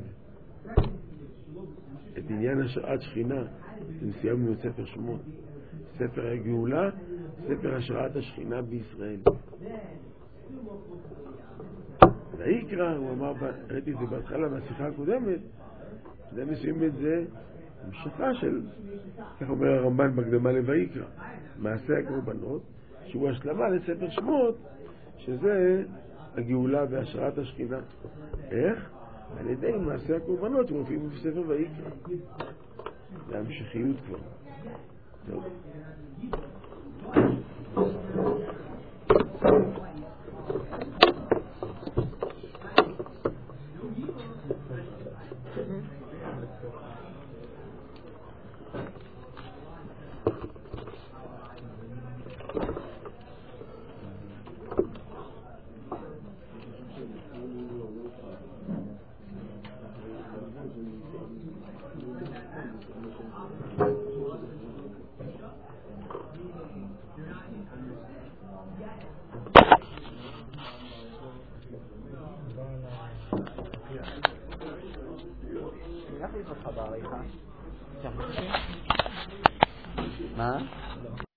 את עניין השראת שכינה. סיימנו את ספר שמות, ספר הגאולה, ספר השראת השכינה בישראל. ויקרא, הוא אמר, ראיתי את זה בהתחלה בשיחה הקודמת, זה מסוים את זה המשכה של, כך אומר הרמב"ן בהקדמה לויקרא, מעשה הקורבנות, שהוא השלמה לספר שמות, שזה הגאולה והשראת השכינה. איך? על ידי מעשה הקורבנות שמופיעים בספר ויקרא. זה המשכיות כבר. טוב. מה?